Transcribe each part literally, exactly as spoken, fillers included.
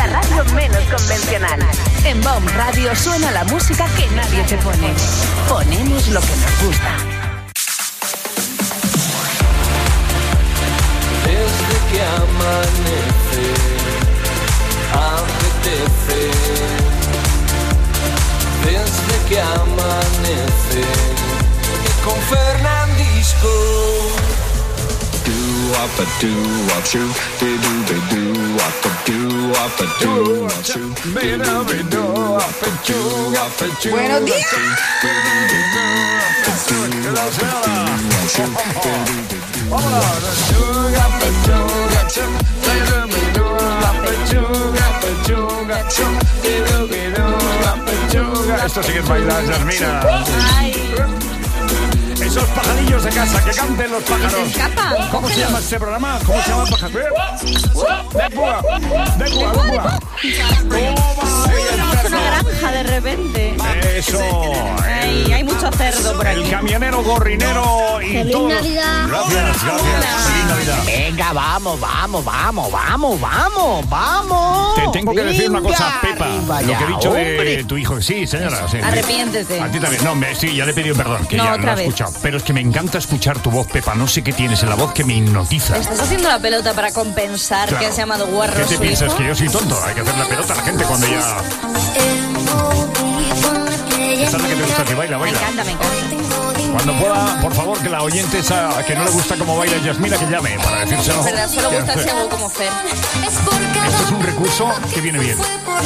la radio menos convencional. En B O M Radio suena la música que nadie te pone. Ponemos lo que nos gusta. Desde que amanece, apetece. Desde que amanece, y con Fernandisco. Do up a do up shoot, do do do up a do up a do up shoot, do up a do up a do. Buenos días. Esto sí que es bailar, Yasmina. Esos pajarillos de casa, que canten los pájaros. ¿Cómo se llama este programa? ¿Cómo se llama el pájaro? ¡De púa! ¡De púa! ¡De púa! Una granja de repente. Eso. Ay, hay mucho cerdo por aquí. El camionero, gorrinero y ¡Feliz todo. Navidad! Gracias, gracias. Feliz Navidad. Venga, vamos, vamos, vamos, vamos, vamos, vamos. Te tengo que decir una cosa, Venga, Pepa. arriba Lo ya, que he dicho hombre. de tu hijo. Sí, señora. Sí. Arrepiéntete. A ti también. No, me, sí, ya le he pedido perdón, que No, ya otra lo he vez. escuchado. Pero es que me encanta escuchar tu voz, Pepa. No sé qué tienes en la voz que me hipnotiza. Estás haciendo la pelota para compensar Claro. que has llamado guarro ¿Qué a te su piensas? hijo. ¿Que yo soy tonto? Hay que hacer la pelota a la gente cuando ya... Esa es la que te gusta, que baila, Me baila. encanta, me encanta. Cuando pueda, por favor, que la oyente esa que no le gusta cómo baila Yasmina, que llame para decírselo. Es verdad, solo Que- gusta si hago como Fer. Esto es un recurso que viene bien.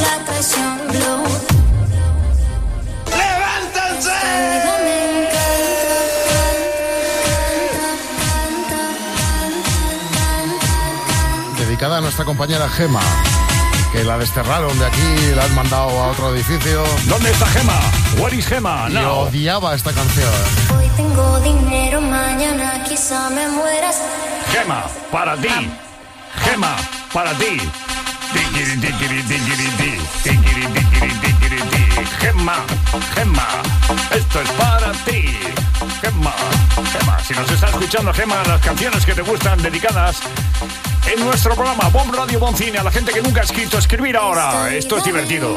Dedicada a nuestra compañera Gema, que la desterraron de aquí y la han mandado a otro edificio. ¿Dónde está Gema? Where is Gema? Y No. odiaba esta canción. Hoy tengo dinero, mañana quizá me mueras. Gema, para ti. Gema, para ti. Tiquiri, tiquiri, tiquiri, ti. Tiquiri, tiquiri, tiquiri, ti. Gema, Gema, esto es para ti. Gema, Gema, si nos está escuchando, Gema, las canciones que te gustan dedicadas en nuestro programa B O M Radio, B O M Cine, a la gente que nunca ha escrito, escribir ahora. Esto es divertido.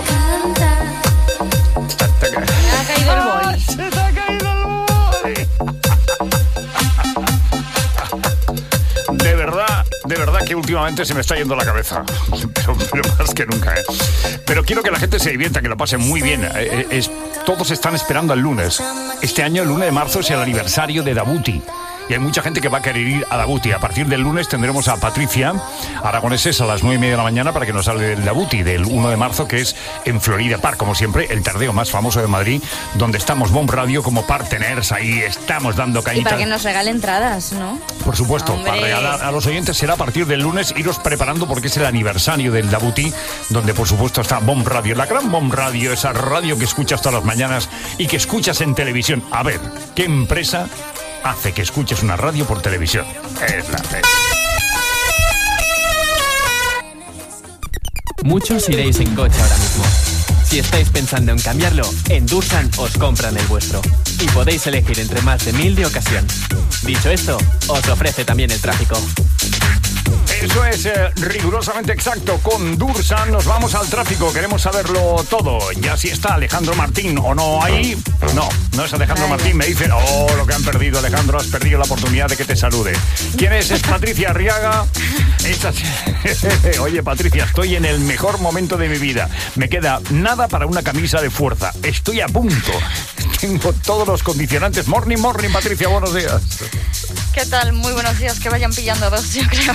Me ha caído el boli. ¡Se te ha caído el boli! De verdad, de verdad que últimamente se me está yendo la cabeza. Pero, pero más que nunca, ¿eh? Pero quiero que la gente se divierta, que lo pase muy bien. Eh, es, todos están esperando al lunes. Este año, el lunes de marzo, es el aniversario de Dabuti. Y hay mucha gente que va a querer ir a Dabuti. A partir del lunes tendremos a Patricia Aragoneses a las nueve y media de la mañana para que nos hable del Dabuti, del uno de marzo, que es en Florida Park, como siempre, el tardeo más famoso de Madrid, donde estamos B O M Radio como partners. Ahí estamos dando Y cañita. para que nos regale entradas, ¿no? Por supuesto, Hombre. para regalar a los oyentes será a partir del lunes. Iros preparando porque es el aniversario del Dabuti, donde por supuesto está B O M Radio, la gran B O M Radio, esa radio que escuchas todas las mañanas y que escuchas en televisión. A ver, ¿qué empresa hace que escuches una radio por televisión? Es la fe. Muchos iréis en coche ahora mismo. Si estáis pensando en cambiarlo, en Dursan os compran el vuestro. Y podéis elegir entre más de mil de ocasión. Dicho esto, os ofrece también el tráfico. Eso es eh, rigurosamente exacto. Con Dursan nos vamos al tráfico. Queremos saberlo todo. Ya si está Alejandro Martín o no ahí. No, no es Alejandro Vale. Martín. Me dicen, oh, lo que han perdido, Alejandro. Has perdido la oportunidad de que te salude. ¿Quién es? Es Patricia Arriaga. Esta- Oye, Patricia, estoy en el mejor momento de mi vida. Me queda nada para una camisa de fuerza. Estoy a punto. Tengo todos los condicionantes. Morning, morning, Patricia. Buenos días. ¿Qué tal? Muy buenos días, que vayan pillando dos, yo creo.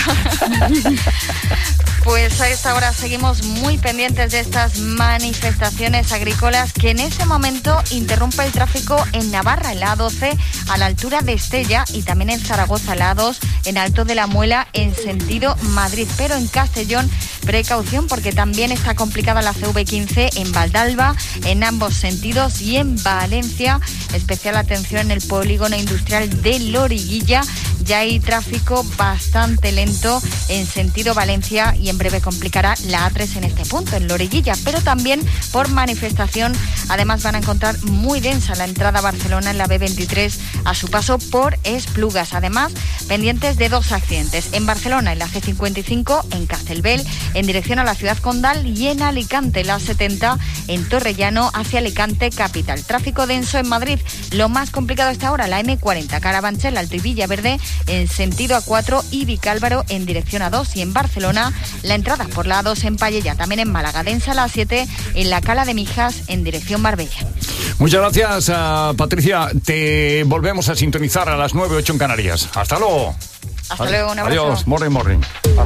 Pues a esta hora seguimos muy pendientes de estas manifestaciones agrícolas que en este momento interrumpe el tráfico en Navarra, en la A doce, a la altura de Estella, y también en Zaragoza, la A dos, en Alto de la Muela, en sentido Madrid. Pero en Castellón, precaución, porque también está complicada la C V quince en Valdalba, en ambos sentidos, y en Valencia, especial atención en el polígono industrial de Loriguilla, ya hay tráfico bastante lento en sentido Valencia y en breve complicará la A tres en este punto, en Lorellilla, pero también por manifestación. Además van a encontrar muy densa la entrada a Barcelona en la B veintitrés a su paso por Esplugas. Además, pendientes de dos accidentes, en Barcelona en la G cincuenta y cinco, en Castelbel, en dirección a la ciudad condal, y en Alicante la setenta, en Torrellano hacia Alicante capital. Tráfico denso en Madrid, lo más complicado hasta ahora, la M cuarenta, Carabanchel, Alto y Villaverde en sentido A cuatro y Vicálvaro en dirección A dos, y en Barcelona la entrada por la A dos en Pallella. También en Málaga densa la A siete en la Cala de Mijas en dirección Marbella. Muchas gracias, uh, Patricia. Te volvemos a sintonizar a las nueve, ocho en Canarias. Hasta luego. Hasta Adiós. luego, un abrazo. Adiós, morning, morning.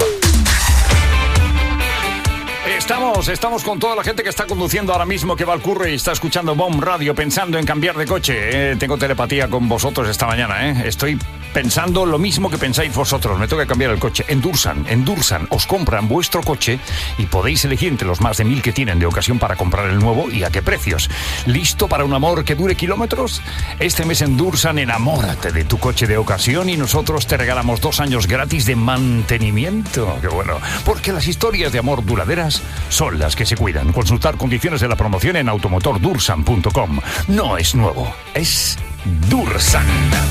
Estamos, estamos con toda la gente que está conduciendo ahora mismo, que va al curro y está escuchando Bomb Radio, pensando en cambiar de coche. Eh, tengo telepatía con vosotros esta mañana, ¿eh? Estoy pensando lo mismo que pensáis vosotros. Me toca cambiar el coche. En Dursan, en Dursan os compran vuestro coche y podéis elegir entre los más de mil que tienen de ocasión para comprar el nuevo y a qué precios. ¿Listo para un amor que dure kilómetros? Este mes en Dursan enamórate de tu coche de ocasión y nosotros te regalamos dos años gratis de mantenimiento. ¡Qué bueno! Porque las historias de amor duraderas son las que se cuidan. Consultar condiciones de la promoción en automotor dursan punto com. No es nuevo, es Dursan.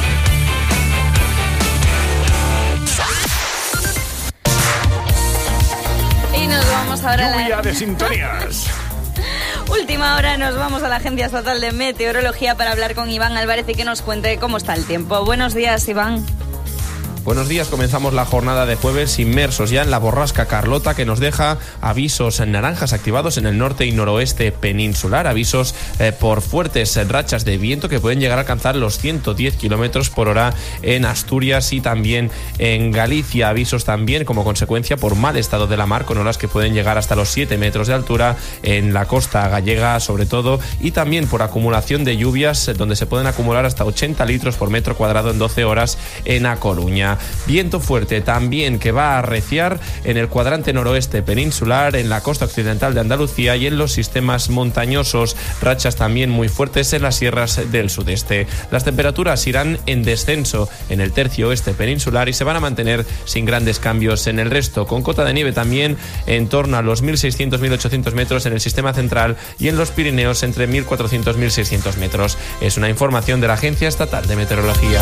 Y nos vamos ahora a la... Lluvia de sintonías. Última hora, nos vamos a la Agencia Estatal de Meteorología para hablar con Iván Álvarez y que nos cuente cómo está el tiempo. Buenos días, Iván. Buenos días, comenzamos la jornada de jueves inmersos ya en la borrasca Carlota, que nos deja avisos naranjas activados en el norte y noroeste peninsular, avisos eh, por fuertes rachas de viento que pueden llegar a alcanzar los ciento diez kilómetros por hora en Asturias y también en Galicia, avisos también como consecuencia por mal estado de la mar, con olas que pueden llegar hasta los siete metros de altura en la costa gallega sobre todo, y también por acumulación de lluvias, donde se pueden acumular hasta ochenta litros por metro cuadrado en doce horas en A Coruña. Viento fuerte también que va a arreciar en el cuadrante noroeste peninsular, en la costa occidental de Andalucía y en los sistemas montañosos. Rachas también muy fuertes en las sierras del sudeste. Las temperaturas irán en descenso en el tercio oeste peninsular y se van a mantener sin grandes cambios en el resto, con cota de nieve también en torno a los mil seiscientos a mil ochocientos metros en el sistema central y en los Pirineos entre mil cuatrocientos a mil seiscientos metros. Es una información de la Agencia Estatal de Meteorología.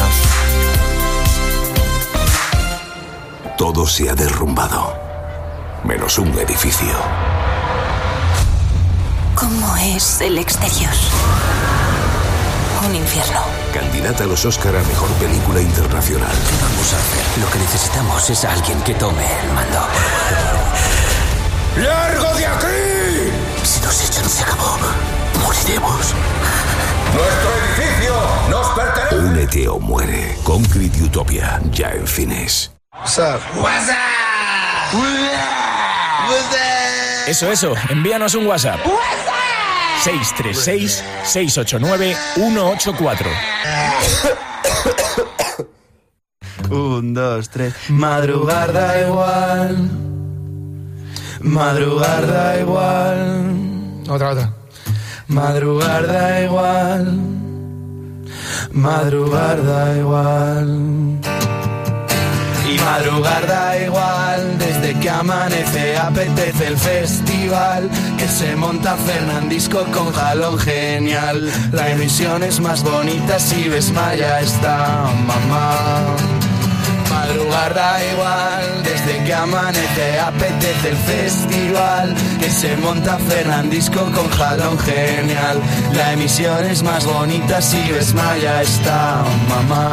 Todo se ha derrumbado, menos un edificio. ¿Cómo es el exterior? Un infierno. Candidata a los Oscar a Mejor Película Internacional. ¿Qué vamos a hacer? Lo que necesitamos es alguien que tome el mando. ¡Largo de aquí! Si nos echan, se acabó. Moriremos. ¡Nuestro edificio nos pertenece! Únete o muere. Concrete Utopia, ya en cines. WhatsApp. WhatsApp. Eso, eso. Envíanos un WhatsApp. seis tres seis, seis ocho nueve, uno ocho cuatro. Un, dos, tres. Madrugar da igual. Madrugar da igual. Otra, otra. Madrugar da igual. Madrugar da igual. Y madrugar da igual, desde que amanece apetece el festival, que se monta Fernandisco con jalón genial. La emisión es más bonita si ves Maya está mamá. Madrugar da igual, desde que amanece apetece el festival, que se monta Fernandisco con jalón genial. La emisión es más bonita si ves Maya está mamá.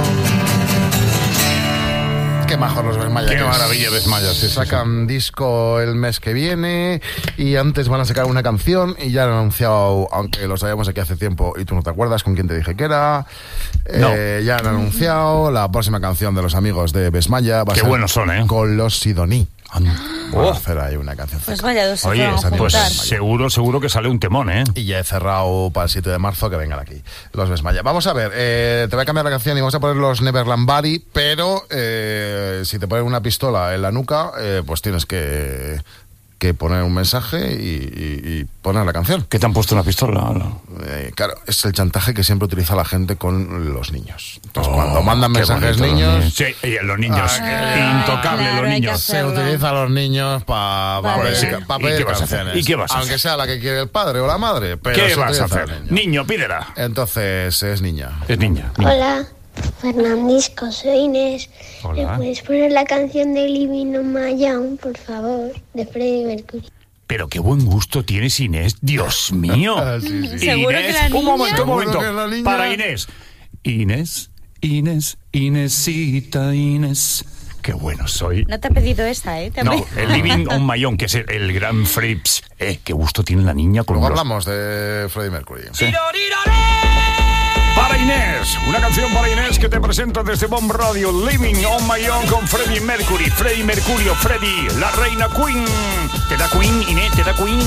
Qué majos los Besmaya. Qué maravilla Besmaya, sí, Sacan sí, sí. disco el mes que viene y antes van a sacar una canción y ya han anunciado, aunque lo sabíamos aquí hace tiempo y tú no te acuerdas con quién te dije que era, no. eh, ya han anunciado la próxima canción de los amigos de Besmaya. Va Qué a ser buenos son, ¿eh? Con los Sidoní. Van Oh. a hacer ahí una canción. Pues vaya, dos se Oye, fueron a pues juntar. seguro, seguro que sale un temón, ¿eh? Y ya he cerrado para el siete de marzo que vengan aquí los Besmaya. Vamos a ver, eh, te voy a cambiar la canción y vamos a poner los Neverland Body, pero eh, si te ponen una pistola en la nuca, eh, pues tienes que... que poner un mensaje y, y, y poner la canción. ¿Qué te han puesto una pistola? No. Eh, claro, es el chantaje que siempre utiliza la gente con los niños. Entonces, Oh, cuando mandan qué mensajes bonito, niños... Sí, y los niños. Ah, Intocable, claro, los hay que niños. Se utiliza a los niños para pa Vale. pedir, Sí. pa ¿Y pedir qué vas a hacer? canciones. ¿Y qué vas a Aunque hacer? sea la que quiere el padre o la madre. Pero ¿Qué se vas a utiliza hacer? al niño. Niño, pídela. Entonces es niña. Es niña. Hola, Fernandisco, soy Inés. Hola. ¿Me puedes poner la canción de Living on My Own, por favor? De Freddie Mercury. Pero qué buen gusto tienes, Inés. Dios mío. Sí, sí. ¿Seguro Inés, que la un niña? momento, un momento. ¿Seguro que es la niña? Para Inés. Inés, Inés, Inésita, Inés. Qué bueno soy. No te ha pedido esa, ¿eh? Te ha No, pedido- el Living on My Own, que es el, el gran Frips. Eh, qué gusto tiene la niña con Luego los... hablamos de Freddie Mercury. Sí. Para Inés, una canción para Inés que te presenta desde Bomb Radio, Living on My Own con Freddie Mercury. Freddie Mercurio, Freddie, la reina Queen. ¿Te da Queen, Inés? ¿Te da Queen?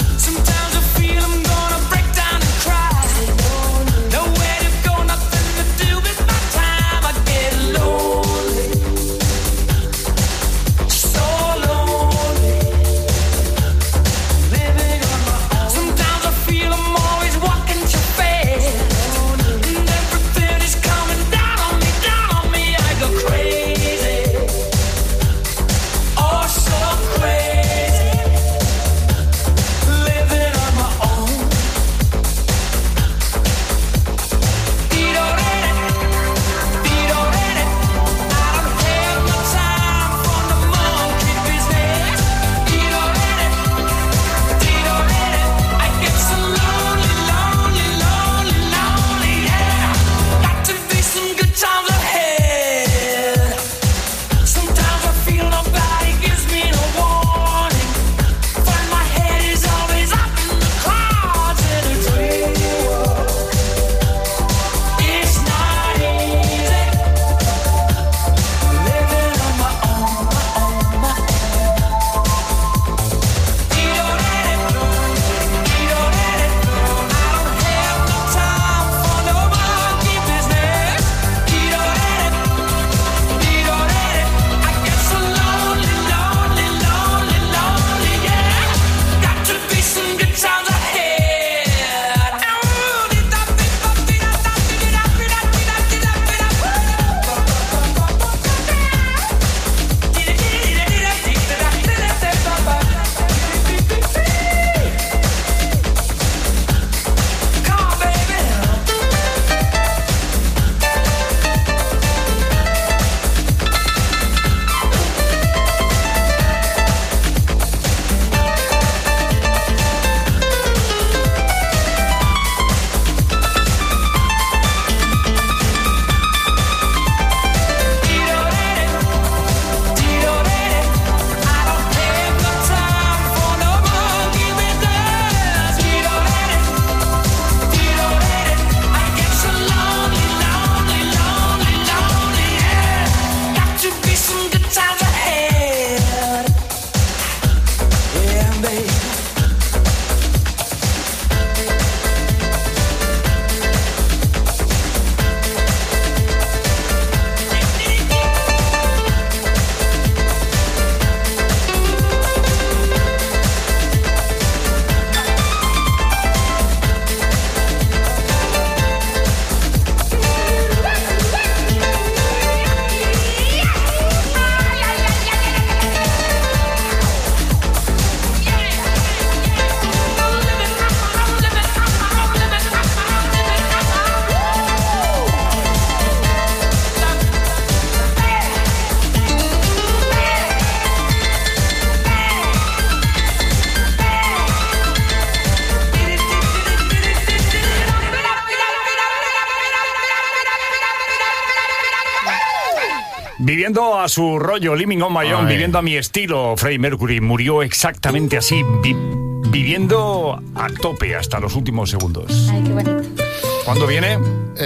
Viviendo a su rollo, Living on My Own, Ay. viviendo a mi estilo, Freddie Mercury murió exactamente así, vi- viviendo a tope hasta los últimos segundos. Ay, qué bonito. ¿Cuándo viene?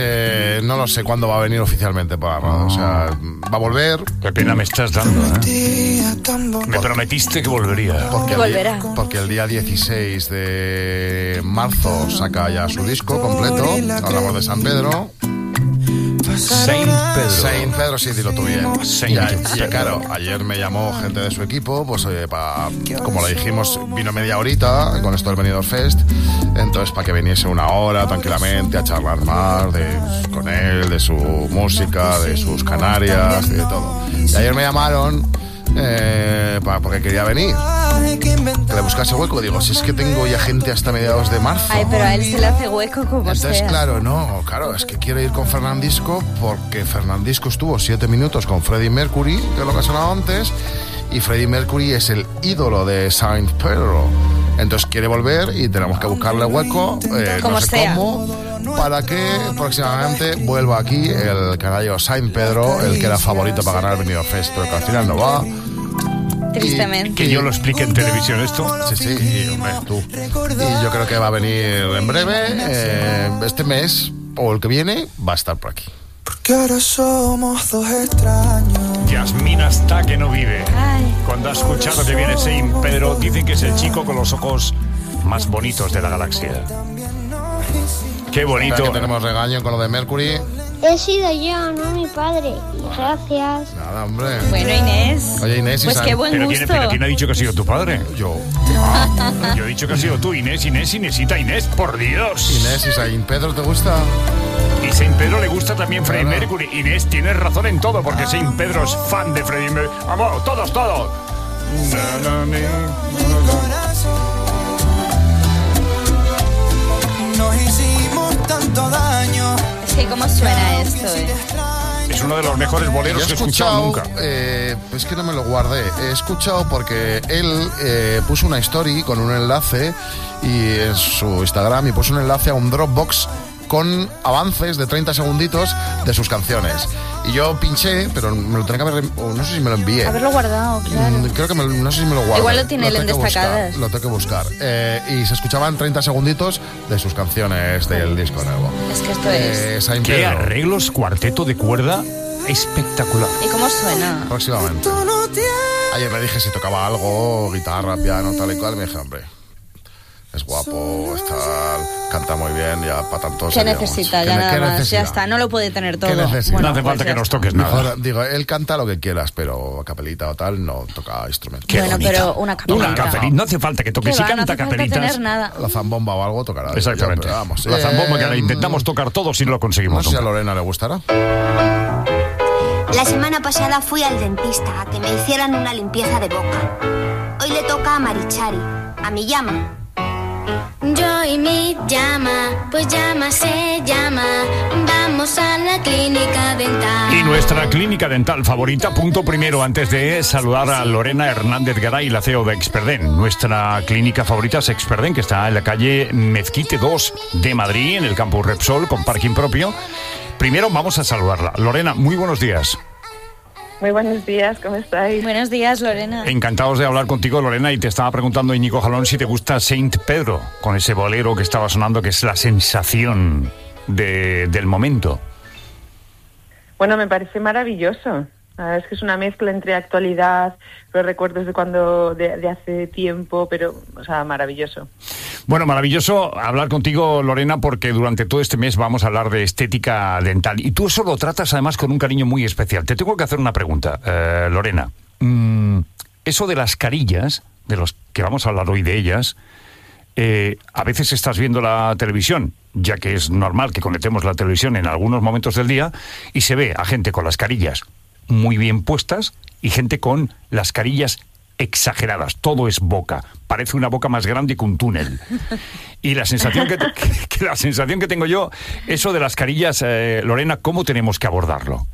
Eh, no lo sé cuándo va a venir oficialmente para la radio. O sea, va a volver. Qué pena me estás dando, ¿eh? Me prometiste que volvería. Porque el, Volverá. día, porque el día dieciséis de marzo saca ya su disco completo. Hablamos de San Pedro. Saint Pedro. Saint Pedro, sí, dilo tú bien. Saint Ya, Pedro. ya, claro, ayer me llamó gente de su equipo, pues oye, pa, como le dijimos, vino media horita con esto del Benidorm Fest, entonces para que viniese una hora tranquilamente a charlar más de, con él, de su música, de sus Canarias y de todo. Y ayer me llamaron eh, pa, porque quería venir, que le buscase hueco. Digo, si es que tengo ya gente hasta mediados de marzo. Ay, pero a él se le hace hueco como Entonces, sea. claro, no, claro, es que quiero ir con Fernandisco porque Fernandisco estuvo siete minutos con Freddie Mercury, que es lo que ha sonado antes, y Freddie Mercury es el ídolo de Saint Pedro. Entonces quiere volver y tenemos que buscarle hueco, eh, Como no sé sea. cómo, para que próximamente vuelva aquí el canario Saint Pedro, el que era favorito para ganar el Benidorm Fest, pero que al final no va. Tristemente. Que yo lo explique en televisión esto. Sí, sí, hombre, tú. Y yo creo que va a venir en breve, eh, este mes o el que viene, va a estar por aquí. Que ahora somos dos extraños. Yasmina está que no vive. Ay. Cuando ha escuchado que viene Saint Pedro, dicen que es el chico con los ojos más bonitos de la galaxia. Qué bonito. Espera, que tenemos regaño con lo de Mercury. He sido yo, no mi padre. Gracias. Nada, hombre. Bueno, Inés. Oye, Inés, Pues Isa- qué buen Pero gusto. ¿quién, pero ¿quién ha dicho que ha sido tu padre? Yo. Yo he dicho que ha sido tú, Inés, Inés, Inésita, Inés, por Dios. Inés y Saint Pedro, ¿te gusta? Y Saint Pedro le gusta también Freddie Claro. Mercury. Inés, tienes razón en todo, porque Saint Pedro es fan de Freddie Mercury. Vamos, todos, todos. Na, na, na, na, na. Nos hicimos tanto daño. Es que cómo suena esto, eh. Es uno de los mejores boleros Yo que he escuchado nunca. eh, es que no me lo guardé. He escuchado porque él eh, puso una story con un enlace y en su Instagram y puso un enlace a un Dropbox con avances de treinta segunditos de sus canciones. Y yo pinché, pero me lo tenía que haber... o no sé si me lo envié. Haberlo guardado, claro. Mm, Creo que me, no sé si me lo guardo. Igual lo tiene él en tengo que buscar, destacadas. Lo tengo que buscar. Eh, y se escuchaban treinta segunditos de sus canciones del disco nuevo. Es que esto Eh, es. Saint Qué Pedro, arreglos, cuarteto de cuerda espectacular. ¿Y cómo suena? próximamente. Ayer le dije si tocaba algo, guitarra, piano, tal y cual, y me dije, hombre, es guapo, es tal, canta muy bien, ya para tanto. ¿Qué seríamos. necesita? ¿Qué Ya ne- nada qué más. necesidad? Ya está, no lo puede tener todo. ¿Qué necesidad? Bueno, no hace pues falta ya que nos está. toques nada. Mejor, digo, él canta lo que quieras, pero a capelita o tal, no toca instrumento. Qué Bueno, bonita. pero una capelita. Una capelita. No hace falta que toque. Que Si va, no canta hace falta capelitas. tener nada. La zambomba o algo tocará. Exactamente. Pero vamos, La zambomba que eh, la intentamos tocar todos y no lo No conseguimos. sé si a nunca. Lorena le gustará. La semana pasada fui al dentista a que me hicieran una limpieza de boca. Hoy le toca a Marichari, a mi llama. Yo y mi llama, pues llama se llama. Vamos a la clínica dental. Y nuestra clínica dental favorita, punto primero, antes de saludar a Lorena Hernández Garay, la C E O de Experden. Nuestra clínica favorita es Experden, que está en la calle Mezquite dos de Madrid, en el campus Repsol, con parking propio. Primero vamos a saludarla. Lorena, muy buenos días. Muy buenos días, ¿cómo estáis? Buenos días, Lorena. Encantados de hablar contigo, Lorena, y te estaba preguntando Íñigo Jalón si te gusta Saint Pedro, con ese bolero que estaba sonando, que es la sensación de, del momento. Bueno, me parece maravilloso. La verdad es que es una mezcla entre actualidad, los recuerdos de cuando de, de hace tiempo, pero, o sea, maravilloso. Bueno, maravilloso hablar contigo, Lorena, porque durante todo este mes vamos a hablar de estética dental. Y tú eso lo tratas además con un cariño muy especial. Te tengo que hacer una pregunta, eh, Lorena. Mm, eso de las carillas, de los que vamos a hablar hoy de ellas, eh, a veces estás viendo la televisión, ya que es normal que conectemos la televisión en algunos momentos del día, y se ve a gente con las carillas muy bien puestas y gente con las carillas exageradas. Todo es boca. Parece una boca más grande que un túnel. Y la sensación que, que, que la sensación que tengo yo, eso de las carillas, eh, Lorena, ¿cómo tenemos que abordarlo?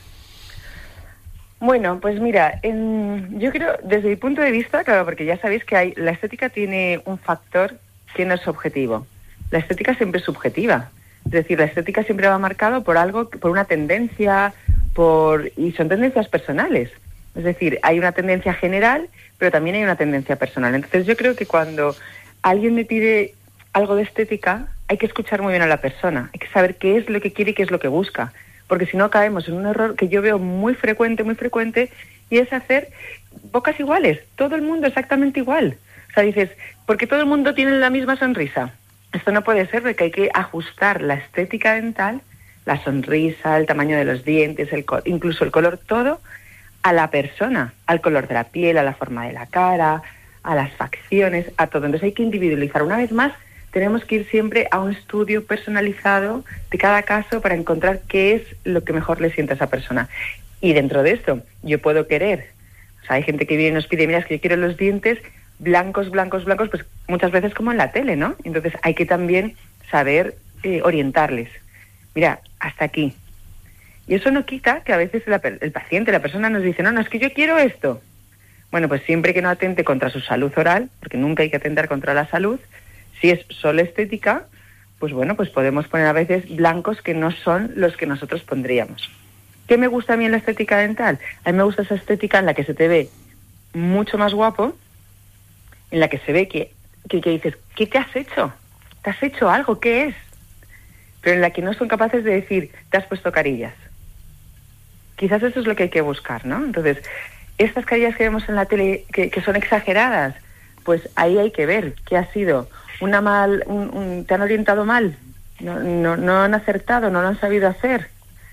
Bueno, pues mira, en, yo creo, desde mi punto de vista, claro, porque ya sabéis que hay, la estética tiene un factor que no es objetivo. La estética siempre es subjetiva. Es decir, la estética siempre va marcado por algo, por una tendencia, por y son tendencias personales. Es decir, hay una tendencia general, pero también hay una tendencia personal. Entonces yo creo que cuando alguien me pide algo de estética, hay que escuchar muy bien a la persona. Hay que saber qué es lo que quiere y qué es lo que busca. Porque si no caemos en un error que yo veo muy frecuente, muy frecuente, y es hacer bocas iguales. Todo el mundo exactamente igual. O sea, dices, porque todo el mundo tiene la misma sonrisa. Esto no puede ser, porque hay que ajustar la estética dental la sonrisa, el tamaño de los dientes, el co- incluso el color, todo a la persona, al color de la piel, a la forma de la cara, a las facciones, a todo. Entonces hay que individualizar. Una vez más, tenemos que ir siempre a un estudio personalizado de cada caso para encontrar qué es lo que mejor le sienta a esa persona. Y dentro de esto, yo puedo querer, o sea, hay gente que viene y nos pide, mira, es que yo quiero los dientes blancos, blancos, blancos, pues muchas veces como en la tele, ¿no? Entonces hay que también saber eh, orientarles. Mira, hasta aquí. Y eso no quita que a veces la, el paciente, la persona nos dice, no, no, es que yo quiero esto. Bueno, pues siempre que no atente contra su salud oral, porque nunca hay que atentar contra la salud, si es solo estética, pues bueno, pues podemos poner a veces blancos que no son los que nosotros pondríamos. ¿Qué me gusta a mí en la estética dental? A mí me gusta esa estética en la que se te ve mucho más guapo, en la que se ve que, que, que dices, ¿qué te has hecho? ¿Te has hecho algo? ¿Qué es? Pero en la que no son capaces de decir, te has puesto carillas. Quizás eso es lo que hay que buscar, ¿no? Entonces, estas carillas que vemos en la tele, que, que son exageradas, pues ahí hay que ver qué ha sido una mal, un, un, te han orientado mal, no, no, no han acertado, no lo han sabido hacer,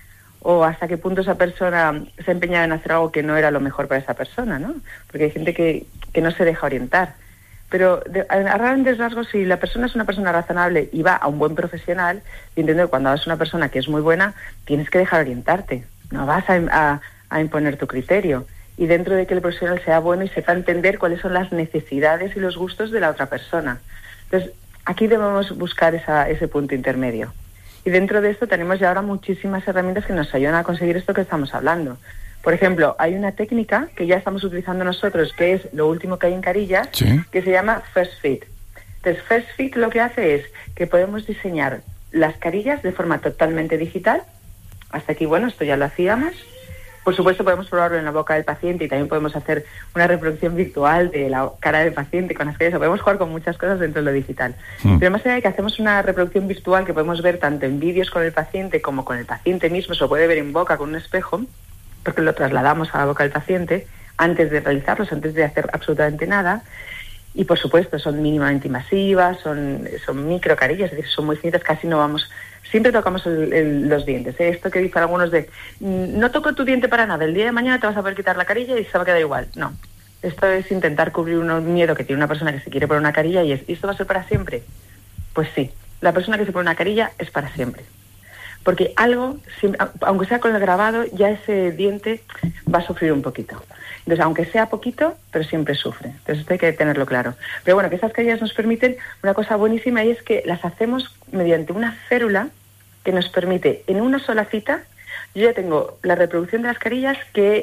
o hasta qué punto esa persona se ha empeñado en hacer algo que no era lo mejor para esa persona, ¿no? Porque hay gente que, que no se deja orientar. Pero de, a grandes rasgos, si la persona es una persona razonable y va a un buen profesional, y entiendo que cuando vas a una persona que es muy buena, tienes que dejar orientarte, no vas a, a, a imponer tu criterio. Y dentro de que el profesional sea bueno y sepa entender cuáles son las necesidades y los gustos de la otra persona. Entonces, aquí debemos buscar esa, ese punto intermedio. Y dentro de esto tenemos ya ahora muchísimas herramientas que nos ayudan a conseguir esto que estamos hablando. Por ejemplo, hay una técnica que ya estamos utilizando nosotros, que es lo último que hay en carillas, ¿sí?, que se llama First Fit. Entonces, First Fit lo que hace es que podemos diseñar las carillas de forma totalmente digital. Hasta aquí, bueno, esto ya lo hacíamos. Por supuesto, podemos probarlo en la boca del paciente y también podemos hacer una reproducción virtual de la cara del paciente con las carillas. Podemos jugar con muchas cosas dentro de lo digital. Mm. Pero más allá de que hacemos una reproducción virtual que podemos ver tanto en vídeos con el paciente como con el paciente mismo, se lo puede ver en boca con un espejo, porque lo trasladamos a la boca del paciente antes de realizarlos, antes de hacer absolutamente nada. Y por supuesto son mínimamente invasivas, son, son microcarillas, es decir, son muy finitas, casi no vamos, siempre tocamos el, el, los dientes, ¿eh? Esto que dicen algunos de, no toco tu diente para nada, el día de mañana te vas a poder quitar la carilla y se va a quedar igual. No, esto es intentar cubrir un miedo que tiene una persona que se quiere poner una carilla y es, ¿y esto va a ser para siempre? Pues sí, la persona que se pone una carilla es para siempre. Porque algo, aunque sea con el grabado, ya ese diente va a sufrir un poquito. Entonces, aunque sea poquito, pero siempre sufre. Entonces, esto hay que tenerlo claro. Pero bueno, que estas carillas nos permiten una cosa buenísima y es que las hacemos mediante una férula que nos permite, en una sola cita, yo ya tengo la reproducción de las carillas que,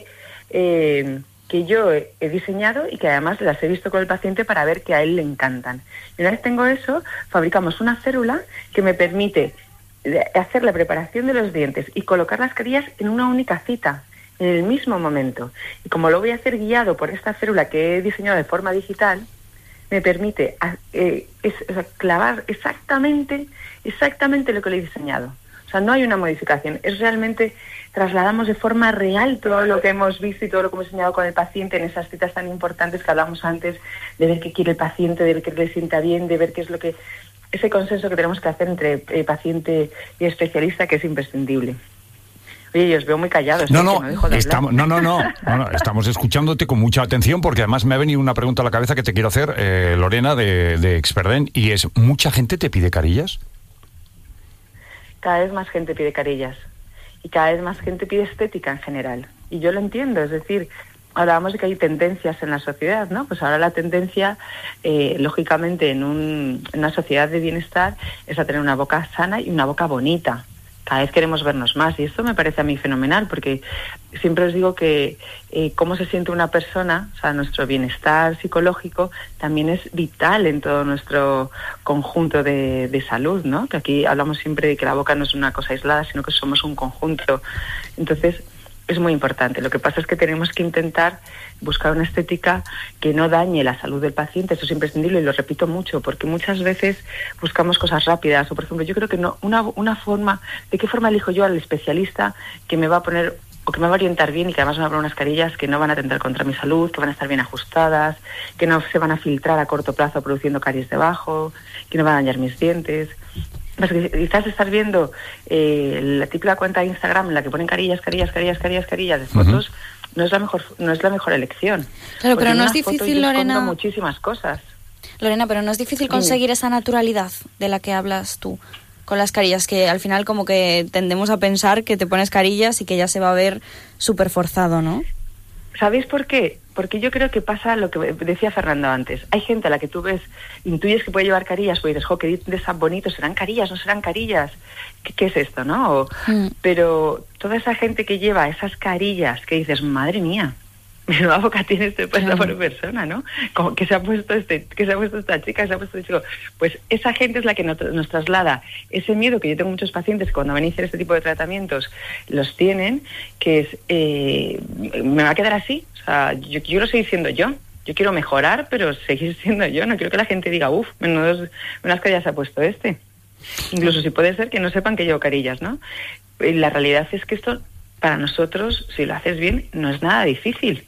eh, que yo he diseñado y que además las he visto con el paciente para ver que a él le encantan. Y una vez tengo eso, fabricamos una férula que me permite hacer la preparación de los dientes y colocar las carillas en una única cita, en el mismo momento. Y como lo voy a hacer guiado por esta férula que he diseñado de forma digital, me permite eh, es, es, clavar exactamente, exactamente lo que le he diseñado. O sea, no hay una modificación, es realmente trasladamos de forma real todo lo que hemos visto y todo lo que hemos diseñado con el paciente en esas citas tan importantes que hablamos antes, de ver qué quiere el paciente, de ver qué le sienta bien, de ver qué es lo que... ese consenso que tenemos que hacer entre eh, paciente y especialista, que es imprescindible. Oye, yo os veo muy callados. No, ¿eh? no, no, dejo de estamos, no, no, no, no, no, estamos escuchándote con mucha atención porque además me ha venido una pregunta a la cabeza que te quiero hacer, eh, Lorena, de, de Experden, y es, ¿mucha gente te pide carillas? Cada vez más gente pide carillas y cada vez más gente pide estética en general. Y yo lo entiendo, es decir... Hablábamos de que hay tendencias en la sociedad, ¿no? Pues ahora la tendencia, eh, lógicamente, en, un, en una sociedad de bienestar es a tener una boca sana y una boca bonita. Cada vez queremos vernos más y esto me parece a mí fenomenal porque siempre os digo que eh, cómo se siente una persona, o sea, nuestro bienestar psicológico también es vital en todo nuestro conjunto de, de salud, ¿no? Que aquí hablamos siempre de que la boca no es una cosa aislada, sino que somos un conjunto. Entonces... es muy importante. Lo que pasa es que tenemos que intentar buscar una estética que no dañe la salud del paciente. Eso es imprescindible y lo repito mucho, porque muchas veces buscamos cosas rápidas. O, por ejemplo, yo creo que no una, una forma... ¿De qué forma elijo yo al especialista que me va a poner o que me va a orientar bien y que además me va a poner unas carillas que no van a atentar contra mi salud, que van a estar bien ajustadas, que no se van a filtrar a corto plazo produciendo caries debajo, que no van a dañar mis dientes? Quizás estás viendo eh, la típica cuenta de Instagram en la que ponen carillas, carillas, carillas, carillas, carillas de fotos, uh-huh. no es la mejor, no es la mejor elección. Claro, pero no es difícil, Lorena. Muchísimas cosas. Lorena, pero no es difícil conseguir esa naturalidad de la que hablas tú con las carillas, que al final como que tendemos a pensar que te pones carillas y que ya se va a ver súper forzado, ¿no? ¿Sabéis por qué? Porque yo creo que pasa lo que decía Fernando antes. Hay gente a la que tú ves, intuyes que puede llevar carillas, pues dices, jo, qué dientes tan bonitos, ¿serán carillas, no serán carillas? ¿Qué, qué es esto, no? O, mm. Pero toda esa gente que lleva esas carillas, que dices, madre mía, menuda boca tiene este puesta por persona, ¿no? Como que se ha puesto este, que se ha puesto esta chica, que se ha puesto este chico. Pues esa gente es la que nos, nos traslada ese miedo que yo tengo muchos pacientes que cuando van a iniciar este tipo de tratamientos los tienen, que es, eh, me va a quedar así. O sea, yo quiero seguir siendo yo. Yo quiero mejorar, pero seguir siendo yo. No quiero que la gente diga, uff, menudas carillas se ha puesto este. Incluso si puede ser que no sepan que llevo carillas, ¿no? Y la realidad es que esto, para nosotros, si lo haces bien, no es nada difícil.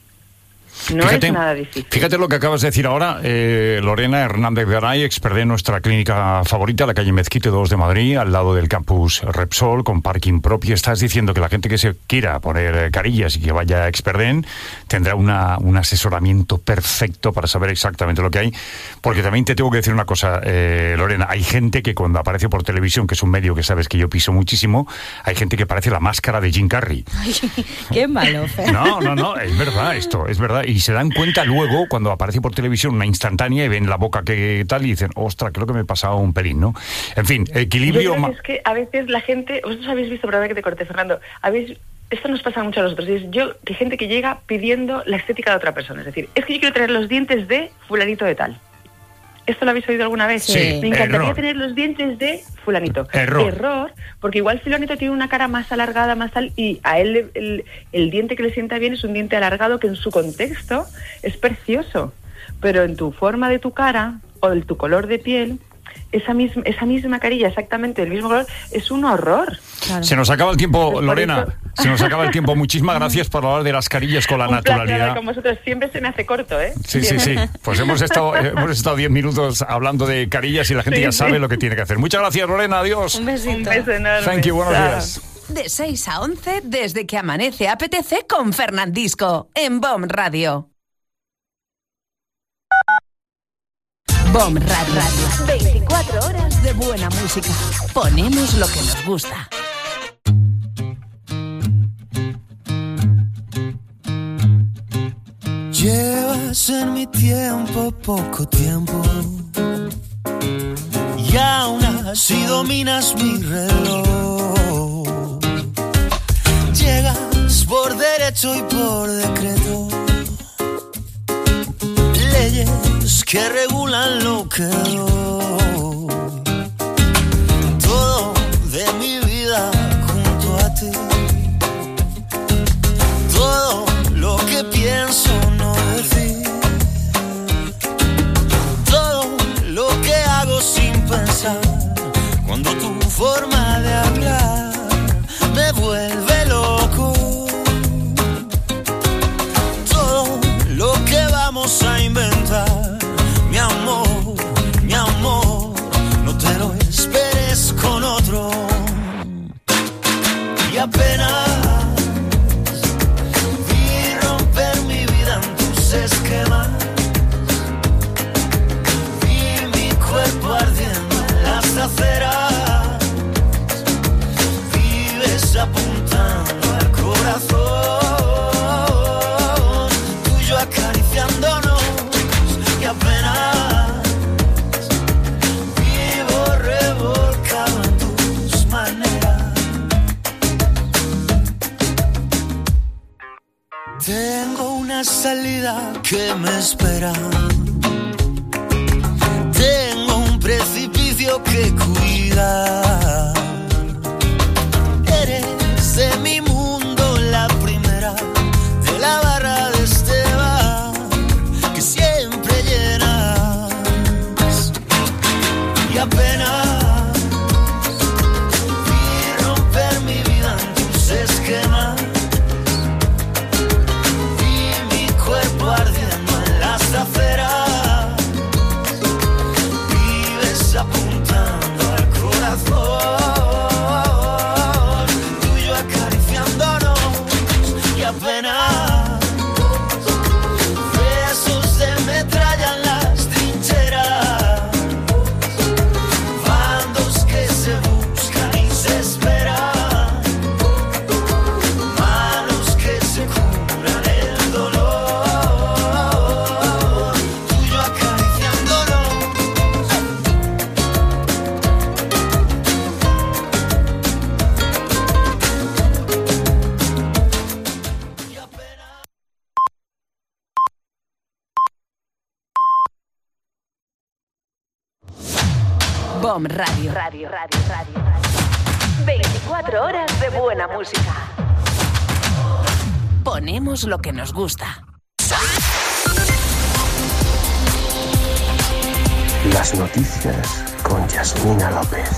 No fíjate, es nada difícil. Fíjate lo que acabas de decir ahora, eh, Lorena Hernández Garay, experta en nuestra clínica favorita, la calle Mezquite dos de Madrid, al lado del campus Repsol, con parking propio. Estás diciendo que la gente que se quiera poner carillas y que vaya a Experden tendrá una, un asesoramiento perfecto para saber exactamente lo que hay. Porque también te tengo que decir una cosa, eh, Lorena, hay gente que cuando aparece por televisión, que es un medio que sabes que yo piso muchísimo, hay gente que parece la máscara de Jim Carrey. Ay, qué malo, Fer. No, no, no, es verdad esto, es verdad. Y se dan cuenta luego, cuando aparece por televisión una instantánea y ven la boca que tal y dicen, ostras, creo que me he pasado un pelín, ¿no? En fin, equilibrio... Yo creo que es que a veces la gente, vosotros habéis visto, perdón que te corté, Fernando, habéis... Esto nos pasa mucho a nosotros, y es yo, que gente que llega pidiendo la estética de otra persona, es decir, es que yo quiero tener los dientes de fulanito de tal. ¿Esto lo habéis oído alguna vez? Sí. Me encantaría Error. tener los dientes de fulanito. Error. Error, porque igual fulanito tiene una cara más alargada, más tal, y a él el, el, el diente que le sienta bien es un diente alargado que en su contexto es precioso, pero en tu forma de tu cara o en tu color de piel, esa misma, esa misma carilla, exactamente el mismo color, es un horror. Claro. Se nos acaba el tiempo, pues Lorena, eso... se nos acaba el tiempo. Muchísimas gracias por hablar de las carillas con la un naturalidad. Placer, con vosotros siempre se me hace corto, ¿eh? Sí, sí, sí. Pues hemos estado hemos estado diez minutos hablando de carillas y la gente sí, ya sabe sí. lo que tiene que hacer. Muchas gracias, Lorena, adiós. Un besito. Un beso enorme. Thank you, buenos días. De seis a once, desde que amanece apetece con Fernandisco, en B O M Radio. B O M Radio. veinticuatro horas de buena música. Ponemos lo que nos gusta. Llevas en mi tiempo poco tiempo y aún así dominas mi reloj. Llegas por derecho y por decreto, leyes que regulan lo que doy. Todo de mi vida junto a ti, todo lo que pienso no decir, todo lo que hago sin pensar, cuando tu forma de hablar me vuelve loco. Todo lo que vamos a inventar, mi amor, mi amor, no te lo esperes con otro. Y apenas vi romper mi vida en tus esquemas, vi mi cuerpo ardiendo en las aceras, vives apuntando al corazón, tuyo acariciándonos, y apenas vivo revolcado en tus maneras. Tengo una salida que me espera, tengo un precipicio que cuidar. Eres de mi mundo la primera, de la barra de este bar que siempre llenas. Y apenas vi romper mi vida en tus esquemas, vi mi cuerpo ardiendo en las aceras, vives apuntando al corazón, Bomb Radio. Radio, radio, radio. veinticuatro horas de buena música. Ponemos lo que nos gusta. Las noticias con Yasmina López.